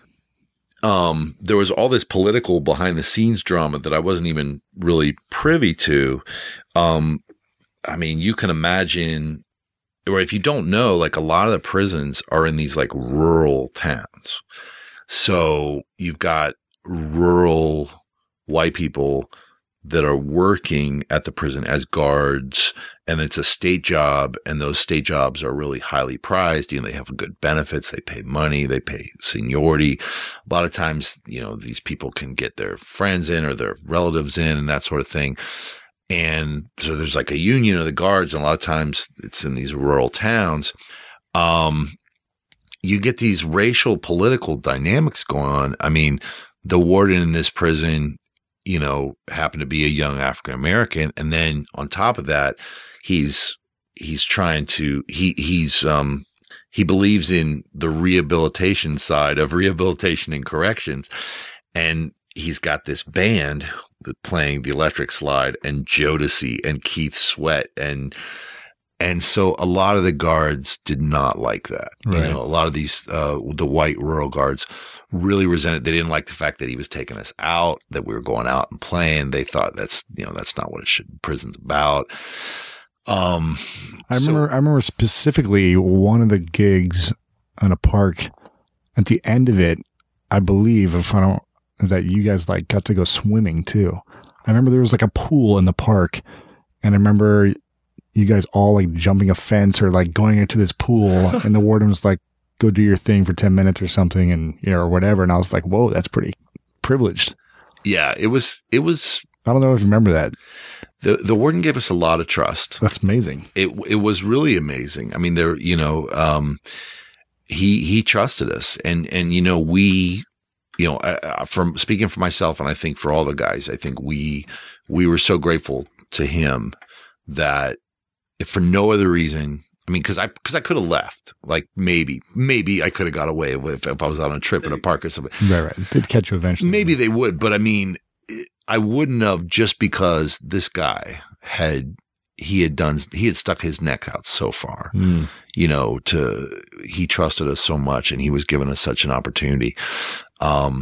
um, there was all this political behind the scenes drama that I wasn't even really privy to. Um, I mean, you can imagine, or if you don't know, like a lot of the prisons are in these like rural towns. So you've got rural white people that are working at the prison as guards, and it's a state job, and those state jobs are really highly prized. You know, they have good benefits, they pay money, they pay seniority. A lot of times, you know, these people can get their friends in or their relatives in and that sort of thing. And so there's like a union of the guards, and a lot of times it's in these rural towns. Um, you get these racial political dynamics going on. I mean, the warden in this prison, you know, happened to be a young African American, and then on top of that, he's he's trying to he he's um he believes in the rehabilitation side of rehabilitation and corrections, and he's got this band that playing the Electric Slide and Jodeci and Keith Sweat, and and so a lot of the guards did not like that. Right. You know, a lot of these uh the white rural guards really resented. They didn't like the fact that he was taking us out, that we were going out and playing. They thought that's, you know, that's not what it should, prison's about. Um, I remember, so, I remember specifically one of the gigs in a park. At the end of it, I believe, if I don't, that you guys like got to go swimming too. I remember there was like a pool in the park, and I remember you guys all like jumping a fence or like going into this pool, and the warden was like, go do your thing for ten minutes or something, and, you know, or whatever. And I was like, whoa, that's pretty privileged. Yeah, it was, it was, I don't know if you remember that. The, the warden gave us a lot of trust. That's amazing. It, it was really amazing. I mean, there, you know, um, he, he trusted us, and, and, you know, we, you know, uh, from speaking for myself, and I think for all the guys, I think we, we were so grateful to him that if for no other reason, I mean, cause I, cause I could have left, like maybe, maybe I could have got away with if I was on a trip in a park or something. Right, right. They'd catch you eventually. Maybe they would, but I mean, I wouldn't have, just because this guy had, he had done, he had stuck his neck out so far, mm. you know, to, he trusted us so much, and he was giving us such an opportunity. Um,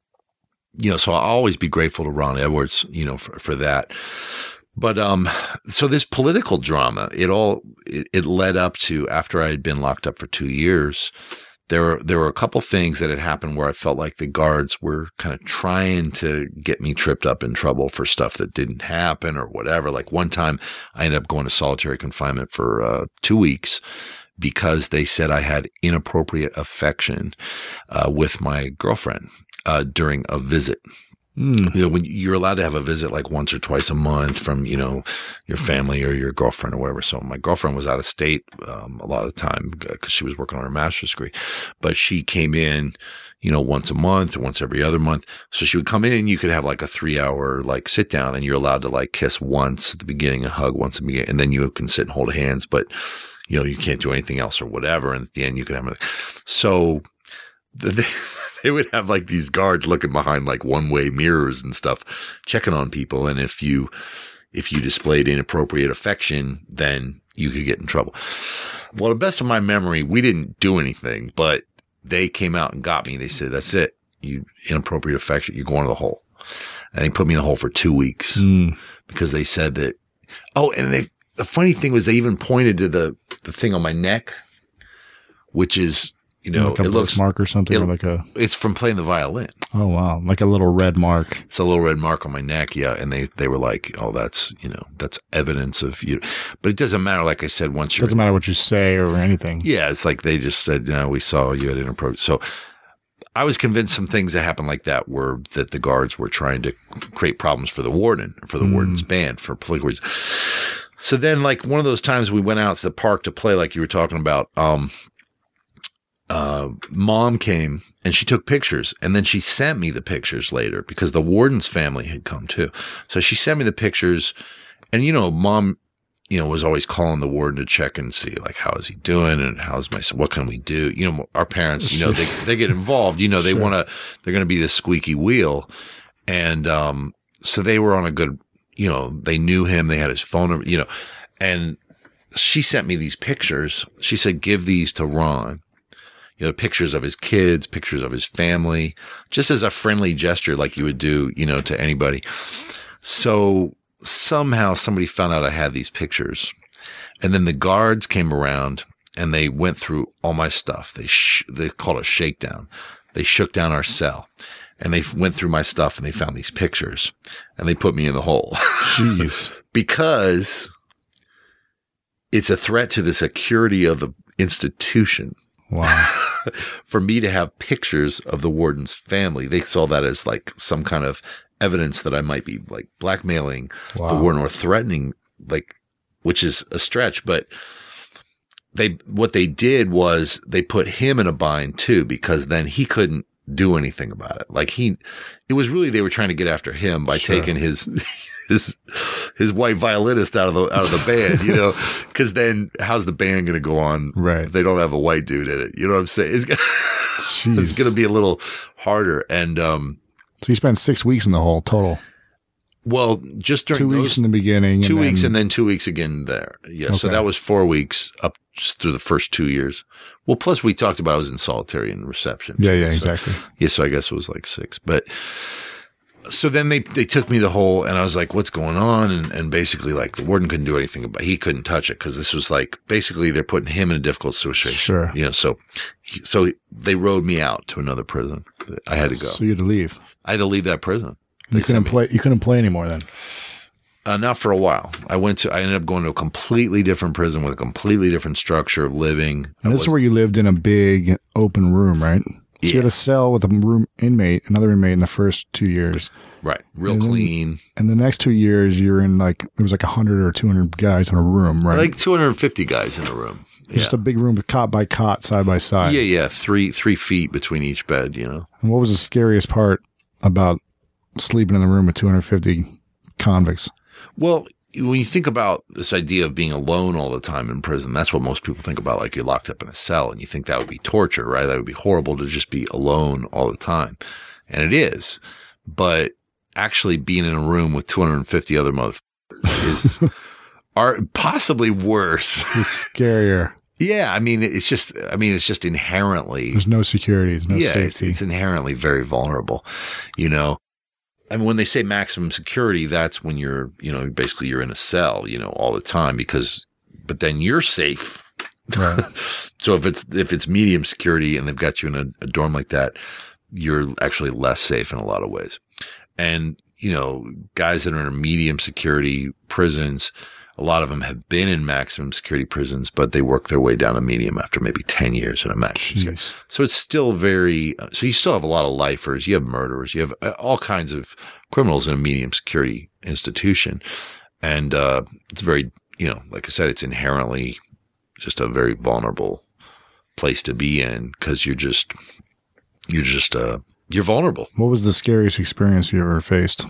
you know, so I'll always be grateful to Ron Edwards, you know, for, for that. But, um, so this political drama, it all, it, it led up to, after I had been locked up for two years, there were, there were a couple things that had happened where I felt like the guards were kind of trying to get me tripped up in trouble for stuff that didn't happen or whatever. Like one time I ended up going to solitary confinement for, uh, two weeks because they said I had inappropriate affection, uh, with my girlfriend, uh, during a visit. Mm. You know, when you're allowed to have a visit like once or twice a month from, you know, your family or your girlfriend or whatever. So my girlfriend was out of state, um, a lot of the time because she was working on her master's degree, but she came in, you know, once a month or once every other month. So she would come in, you could have like a three hour like sit down, and you're allowed to like kiss once at the beginning, a hug once at the beginning, and then you can sit and hold hands, but you know, you can't do anything else or whatever. And at the end you can have a, so the, the they would have like these guards looking behind like one-way mirrors and stuff, checking on people. And if you, if you displayed inappropriate affection, then you could get in trouble. Well, to the best of my memory, we didn't do anything, but they came out and got me. They said, that's it. You inappropriate affection, you're going to the hole. And they put me in the hole for two weeks mm. because they said that, oh, and they, the funny thing was they even pointed to the, the thing on my neck, which is, you know, like a it looks mark or something, it, or like a, it's from playing the violin. Oh, wow. Like a little red mark. It's a little red mark on my neck. Yeah. And they, they were like, oh, that's, you know, that's evidence of you. But it doesn't matter. Like I said, once you doesn't matter what you say or anything. Yeah. It's like they just said, no, we saw you at inappropriate. So I was convinced some things that happened like that were that the guards were trying to create problems for the warden, for the mm. warden's band, for political reasons. So then, like, one of those times we went out to the park to play, like you were talking about, um, uh, mom came and she took pictures, and then she sent me the pictures later because the warden's family had come too. So she sent me the pictures, and, you know, mom, you know, was always calling the warden to check and see, like, how is he doing and how's my son, what can we do? You know, our parents, you know, they, they get involved, you know, they sure. want to, they're going to be the squeaky wheel. And, um, so they were on a good, you know, they knew him, they had his phone number, you know, and she sent me these pictures. She said, give these to Ron. You know, pictures of his kids, pictures of his family, just as a friendly gesture, like you would do, you know, to anybody. So somehow somebody found out I had these pictures, and then the guards came around and they went through all my stuff. They, sh- they called a shakedown. They shook down our cell, and they went through my stuff and they found these pictures and they put me in the hole. Jeez. Because it's a threat to the security of the institution. Wow. For me to have pictures of the warden's family. They saw that as like some kind of evidence that I might be like blackmailing Wow. the warden or threatening, like, which is a stretch. But they, what they did was they put him in a bind too, because then he couldn't do anything about it. Like he, it was really, they were trying to get after him by Sure. taking his, his, his white violinist out of the, out of the band, you know, cause then how's the band going to go on? Right. If they don't have a white dude in it. You know what I'm saying? It's gonna, it's gonna be a little harder. And, um, so you spent six weeks in the hole total. well, just during Two those, weeks in the beginning. two and weeks then, and then two weeks again there. Yeah. So Okay. that was four weeks up just through the first two years. Well, plus we talked about I was in solitary in reception. Yeah, yeah, So- exactly. Yeah, so I guess it was like six. But so then they they took me the whole, and I was like, "What's going on?" And and basically, like the warden couldn't do anything about. He couldn't touch it because this was like basically they're putting him in a difficult situation. Sure. You know, so he, so they rode me out to another prison. I had to go. So you had to leave. I had to leave that prison. They You couldn't sent me- play. You couldn't play anymore then. Uh, not for a while. I went to. I ended up going to a completely different prison with a completely different structure of living. And I this is was- where you lived in a big open room, right? So you Yeah. had a cell with a room inmate, another inmate in the first two years. right, real and then- clean, And the next two years, you're in like, there was like one hundred or two hundred guys in a room, right? like two hundred fifty guys in a room. Just yeah. a big room with cot by cot, side by side. yeah, yeah, three three feet between each bed. You know. And what was the scariest part about sleeping in the room with two hundred fifty convicts? Well, when you think about this idea of being alone all the time in prison, that's what most people think about. Like you're locked up in a cell and you think that would be torture, right? That would be horrible to just be alone all the time. And it is. But actually being in a room with two hundred fifty other motherfuckers is are possibly worse. It's scarier. Yeah. I mean, it's just, I mean, it's just inherently, There's no security. There's no yeah, it's, safety. it's inherently very vulnerable, you know? I mean, when they say maximum security, that's when you're, you know, basically you're in a cell, you know, all the time because, but then you're safe. Right. So if it's, if it's medium security and they've got you in a, a dorm like that, you're actually less safe in a lot of ways. And, you know, guys that are in medium security prisons, a lot of them have been in maximum security prisons, but they work their way down to medium after maybe ten years in a maximum security. Jeez. So it's still very, uh, so you still have a lot of lifers, you have murderers, you have uh, all kinds of criminals in a medium security institution. And, uh, it's very, you know, like I said, it's inherently just a very vulnerable place to be in because you're just, you're just, uh, you're vulnerable. What was the scariest experience you ever faced?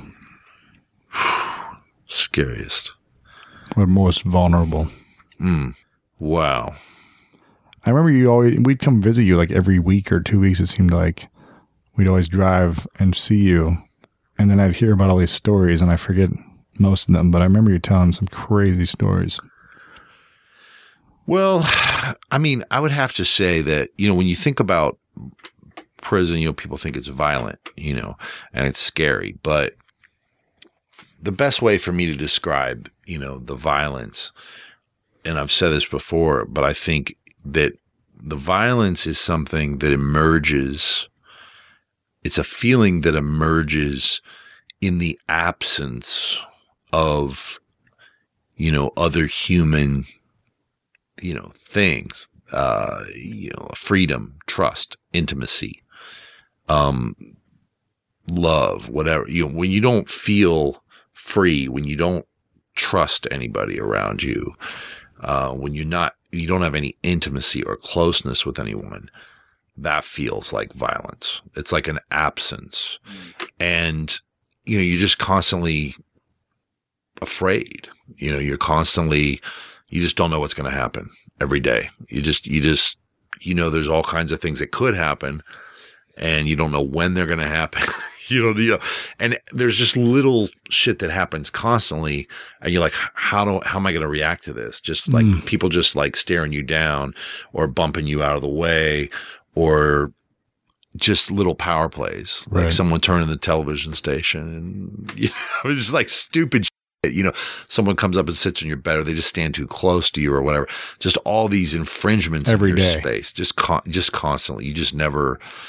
Scariest. Or most vulnerable? Mm. Wow. I remember you always, we'd come visit you like every week or two weeks. It seemed like we'd always drive and see you. And then I'd hear about all these stories and I forget most of them, but I remember you telling some crazy stories. Well, I mean, I would have to say that, you know, when you think about prison, you know, people think it's violent, you know, and it's scary, but the best way for me to describe, you know, the violence, and I've said this before, but I think that the violence is something that emerges. It's a feeling that emerges in the absence of, you know, other human, you know, things, uh, you know, freedom, trust, intimacy, um, love, whatever, you know, when you don't feel free, when you don't trust anybody around you, uh, when you're not, you don't have any intimacy or closeness with anyone, that feels like violence. It's like an absence. And, you know, you're just constantly afraid. You know, you're constantly, you just don't know what's going to happen every day. You just, you just, you know, there's all kinds of things that could happen and you don't know when they're going to happen. You don't, you know, and there's just little shit that happens constantly. And you're like, how do, how am I going to react to this? Just like Mm. people just like staring you down or bumping you out of the way or just little power plays, like Right. someone turning the television station and, you know, it's just like stupid shit. You know, someone comes up and sits in your bed or they just stand too close to you or whatever. Just all these infringements Every in your day. space, just, con- just constantly. You just never,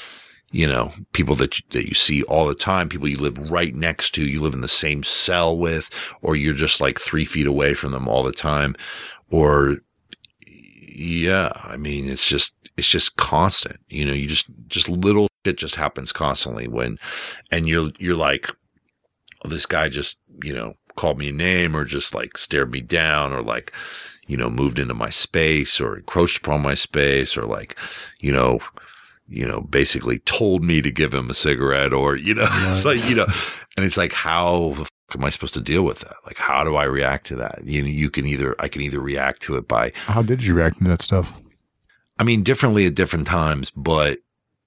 you know, people that you, that you see all the time, people you live right next to, you live in the same cell with, or you're just like three feet away from them all the time. Or, yeah, I mean, it's just, it's just constant, you know, you just, just little shit just happens constantly when, and you're, you're like, oh, this guy just, you know, called me a name or just like stared me down or like, you know, moved into my space or encroached upon my space or like, you know, you know, basically told me to give him a cigarette or, you know, right. It's like, you know, and it's like, how the fuck am I supposed to deal with that? Like, how do I react to that? You know, you can either, I can either react to it by. How did you react to that stuff? I mean, differently at different times, but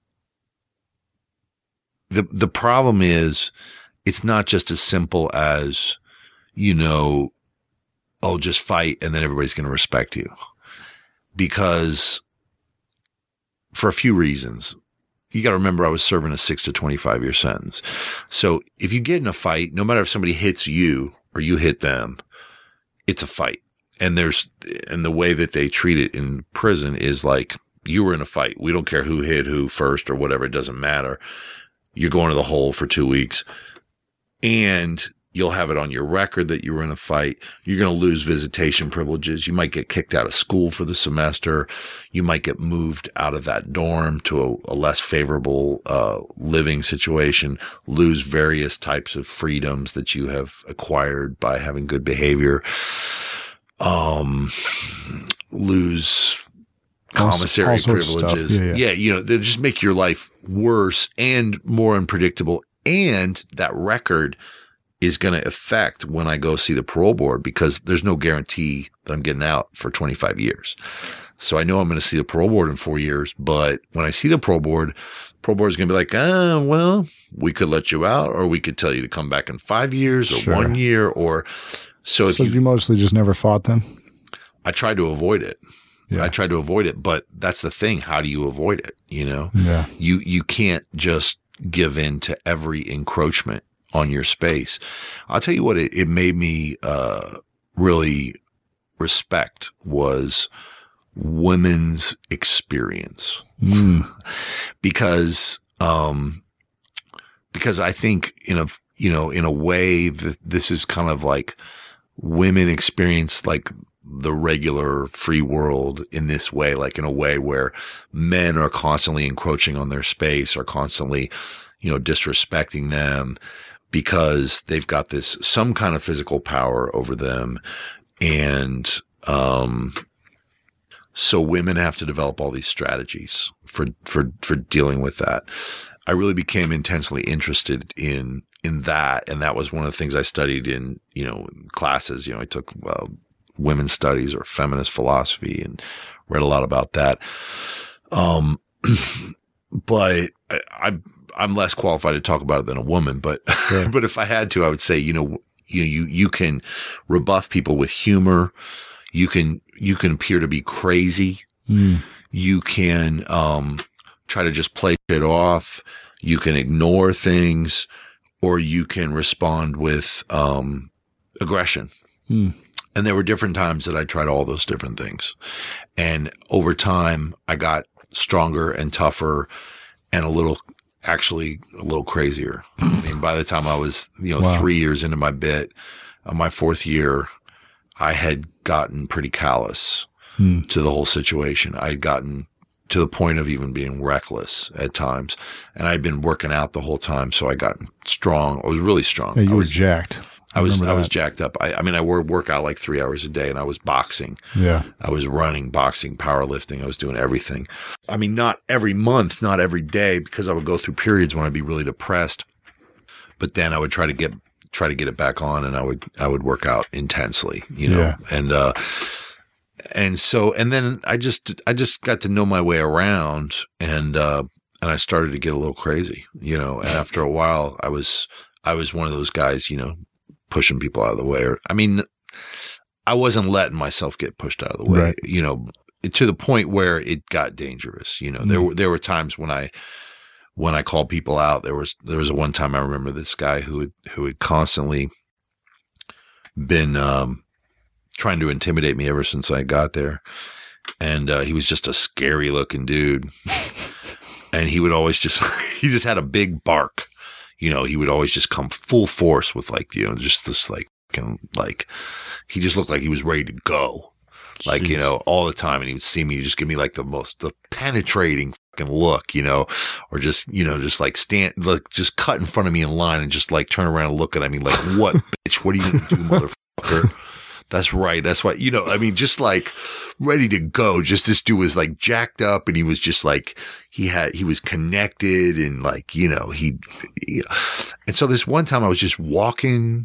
the, the problem is it's not just as simple as, you know, oh, just fight and then everybody's going to respect you. Because for a few reasons, you got to remember I was serving a six to twenty-five year sentence. So if you get in a fight, no matter if somebody hits you or you hit them, it's a fight. And there's, and the way that they treat it in prison is like, you were in a fight. We don't care who hit who first or whatever. It doesn't matter. You're going to the hole for two weeks and you'll have it on your record that you were in a fight. You're going to lose visitation privileges. You might get kicked out of school for the semester. You might get moved out of that dorm to a, a less favorable uh, living situation, lose various types of freedoms that you have acquired by having good behavior, um, lose commissary all, all privileges. Yeah, yeah. yeah, you know, they just make your life worse and more unpredictable. And that record is going to affect when I go see the parole board because there's no guarantee that I'm getting out for twenty-five years. So I know I'm going to see the parole board in four years, but when I see the parole board, the parole board is going to be like, ah, well, we could let you out or we could tell you to come back in five years or sure. one year or so. If so you, you mostly just never fought then? I tried to avoid it. Yeah. I tried to avoid it, but that's the thing. How do you avoid it? You know, yeah. you, you can't just give in to every encroachment on your space. I'll tell you what it, it made me uh, really respect was women's experience. Mm. because um, because I think in a you know in a way that this is kind of like women experience like the regular free world in this way, like in a way where men are constantly encroaching on their space, are constantly you know disrespecting them. Because they've got this, some kind of physical power over them. And, um, so women have to develop all these strategies for, for, for dealing with that. I really became intensely interested in, in that. And that was one of the things I studied in, you know, classes. You know, I took, uh, women's studies or feminist philosophy and read a lot about that. Um, but I, I I'm less qualified to talk about it than a woman, but, sure. but if I had to, I would say, you know, you, you, you can rebuff people with humor. You can, you can appear to be crazy. Mm. You can, um, try to just play it off. You can ignore things or you can respond with, um, aggression. Mm. And there were different times that I tried all those different things. And over time, I got stronger and tougher and a little actually a little crazier. I mean, by the time I was, you know, wow. three years into my bit, uh, my fourth year, I had gotten pretty callous hmm. to the whole situation. I had gotten to the point of even being reckless at times. And I'd been working out the whole time. So I got strong. I was really strong. Yeah, you I were was jacked. I, I was, I that. was jacked up. I, I mean, I would work out like three hours a day and I was boxing. Yeah. I was running, boxing, powerlifting. I was doing everything. I mean, not every month, not every day, because I would go through periods when I'd be really depressed, but then I would try to get, try to get it back on and I would, I would work out intensely, you know, yeah. and, uh, and so, and then I just, I just got to know my way around and, uh, and I started to get a little crazy, you know, and after a while I was, I was one of those guys, you know, pushing people out of the way. Or, I mean, I wasn't letting myself get pushed out of the way, right. you know, to the point where it got dangerous. You know, mm. there were, there were times when I, when I called people out, there was, there was a one time I remember this guy who had, who had constantly been, um, trying to intimidate me ever since I got there. And, uh, he was just a scary looking dude. And he would always just, he just had a big bark. You know, he would always just come full force with like, you know, just this like, like, he just looked like he was ready to go. Like, Jeez. You know, all the time. And he would see me, just give me like the most, the penetrating fucking look, you know, or just, you know, just like stand, like just cut in front of me in line and just like turn around and look at me like, what, bitch? What are you going to do, motherfucker? That's right. That's why, you know, I mean, just like ready to go. Just this dude was like jacked up and he was just like, he had, he was connected and like, you know, he, he and so this one time I was just walking,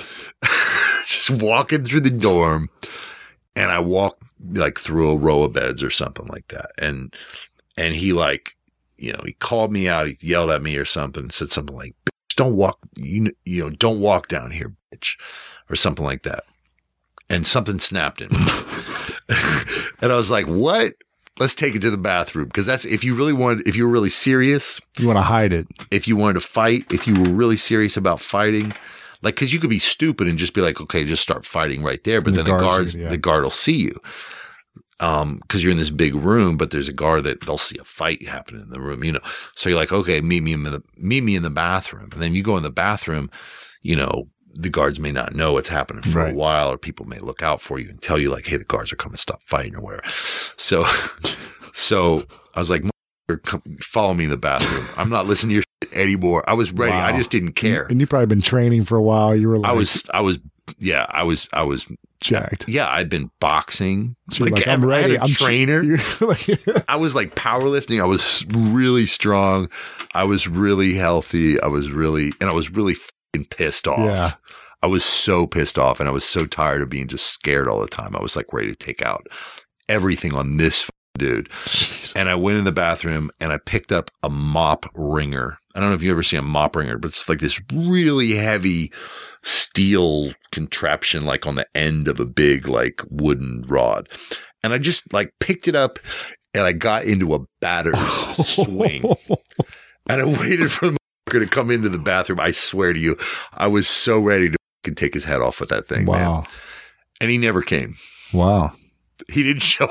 just walking through the dorm and I walked like through a row of beds or something like that. And, and he like, you know, he called me out, he yelled at me or something, said something like, bitch, don't walk, you, you know, don't walk down here, bitch, or something like that. And something snapped in me. And I was like, what? Let's take it to the bathroom. Because that's, if you really wanted, if you were really serious. You want to hide it. If you wanted to fight, if you were really serious about fighting, like, because you could be stupid and just be like, okay, just start fighting right there. But the then the guards, yeah. the guard will see you. Um, because you're in this big room, but there's a guard that they'll see a fight happening in the room, you know. So you're like, okay, meet me in the, meet me in the bathroom. And then you go in the bathroom, you know, the guards may not know what's happening for right. a while, or people may look out for you and tell you like, hey, the guards are coming to stop fighting or whatever. So, so I was like, follow me in the bathroom. I'm not listening to your shit anymore. I was ready. Wow. I just didn't care. And you probably been training for a while. You were like, I was, I was, yeah, I was, I was jacked. Yeah. I'd been boxing. So like, like, I'm ready. I had a I'm trainer. Tra- like, I was like powerlifting. I was really strong. I was really healthy. I was really, and I was really f***ing pissed off. Yeah. I was so pissed off and I was so tired of being just scared all the time. I was like ready to take out everything on this dude. Jeez. And I went in the bathroom and I picked up a mop wringer. I don't know if you ever seen a mop wringer, but it's like this really heavy steel contraption, like on the end of a big like wooden rod. And I just like picked it up and I got into a batter's swing and I waited for the motherfucker to come into the bathroom. I swear to you, I was so ready to fucking take his head off with that thing, wow. man. And he never came. Wow. He didn't show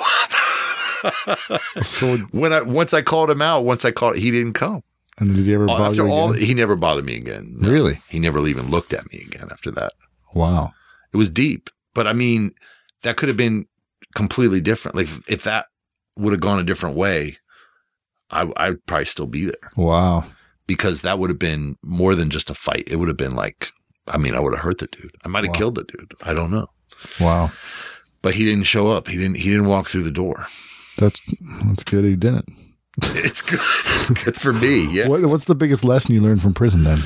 up. So when I once I called him out, once I called, he didn't come. And did he ever bother after you all? again? He never bothered me again. No. Really? He never even looked at me again after that. Wow. It was deep, but I mean, that could have been completely different. Like if, if that would have gone a different way, I, I'd probably still be there. Wow. Because that would have been more than just a fight. It would have been like, I mean, I would have hurt the dude. I might have wow. killed the dude. I don't know. Wow. But he didn't show up. He didn't. He didn't walk through the door. That's that's good. He didn't. It's good. It's good for me. Yeah. What, what's the biggest lesson you learned from prison then?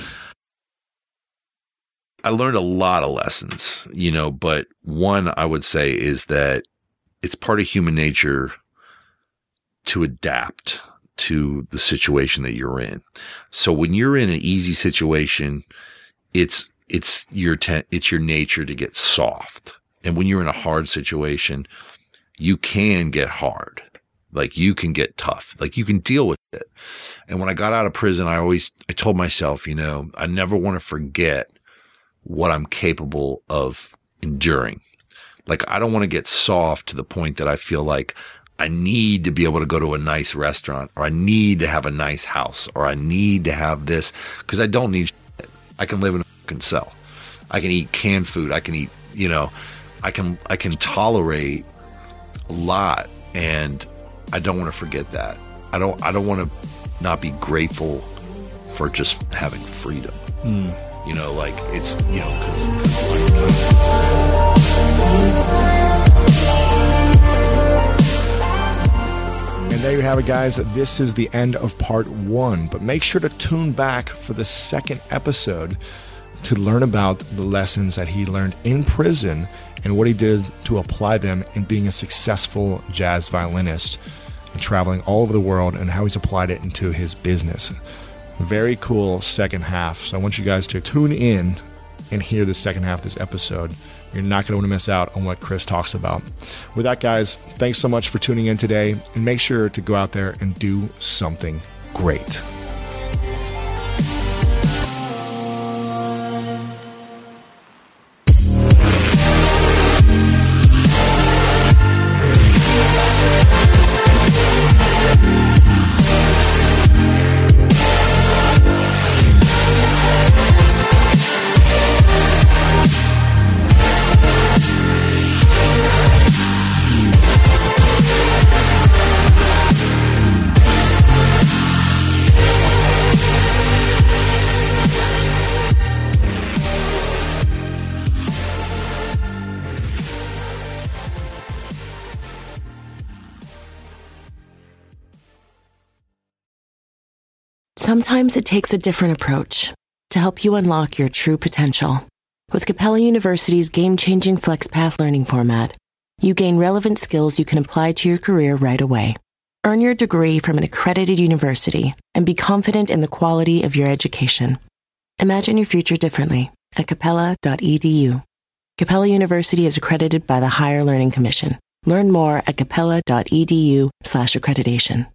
I learned a lot of lessons, you know, but one I would say is that it's part of human nature to adapt to the situation that you're in. So when you're in an easy situation, it's it's your te- it's your nature to get soft. And when you're in a hard situation, you can get hard. Like you can get tough. Like you can deal with it. And when I got out of prison, I always, I told myself, you know, I never want to forget what I'm capable of enduring. Like I don't want to get soft to the point that I feel like I need to be able to go to a nice restaurant, or I need to have a nice house, or I need to have this, because I don't need shit. I can live in a fucking cell. I can eat canned food. I can eat, you know, I can, I can tolerate a lot, and I don't want to forget that. I don't, I don't want to not be grateful for just having freedom. Mm. You know, like it's, you know, because And there you have it, guys. This is the end of part one, but make sure to tune back for the second episode to learn about the lessons that he learned in prison and what he did to apply them in being a successful jazz violinist and traveling all over the world, and how he's applied it into his business. Very cool second half. So I want you guys to tune in and hear the second half of this episode. You're not going to want to miss out on what Chris talks about. With that, guys, thanks so much for tuning in today, and make sure to go out there and do something great. sometimes it takes a different approach to help you unlock your true potential. With Capella University's game-changing FlexPath learning format, you gain relevant skills you can apply to your career right away. Earn your degree from an accredited university and be confident in the quality of your education. Imagine your future differently at capella dot e d u. Capella University is accredited by the Higher Learning Commission. Learn more at capella dot e d u slash accreditation.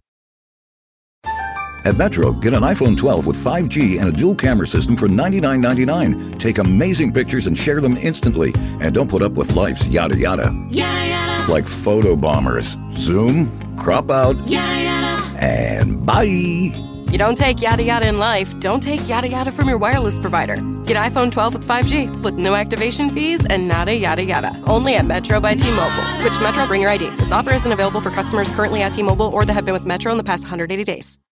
At Metro, get an iPhone twelve with five G and a dual camera system for ninety-nine ninety-nine. Take amazing pictures and share them instantly. And don't put up with life's yada yada. Yada yada. Like photo bombers. Zoom, crop out, yada yada. And bye. You don't take yada yada in life, don't take yada yada from your wireless provider. Get iPhone twelve with five G with no activation fees and nada yada yada. Only at Metro by T-Mobile. Switch to Metro, bring your I D. This offer isn't available for customers currently at T-Mobile or that have been with Metro in the past one hundred eighty days.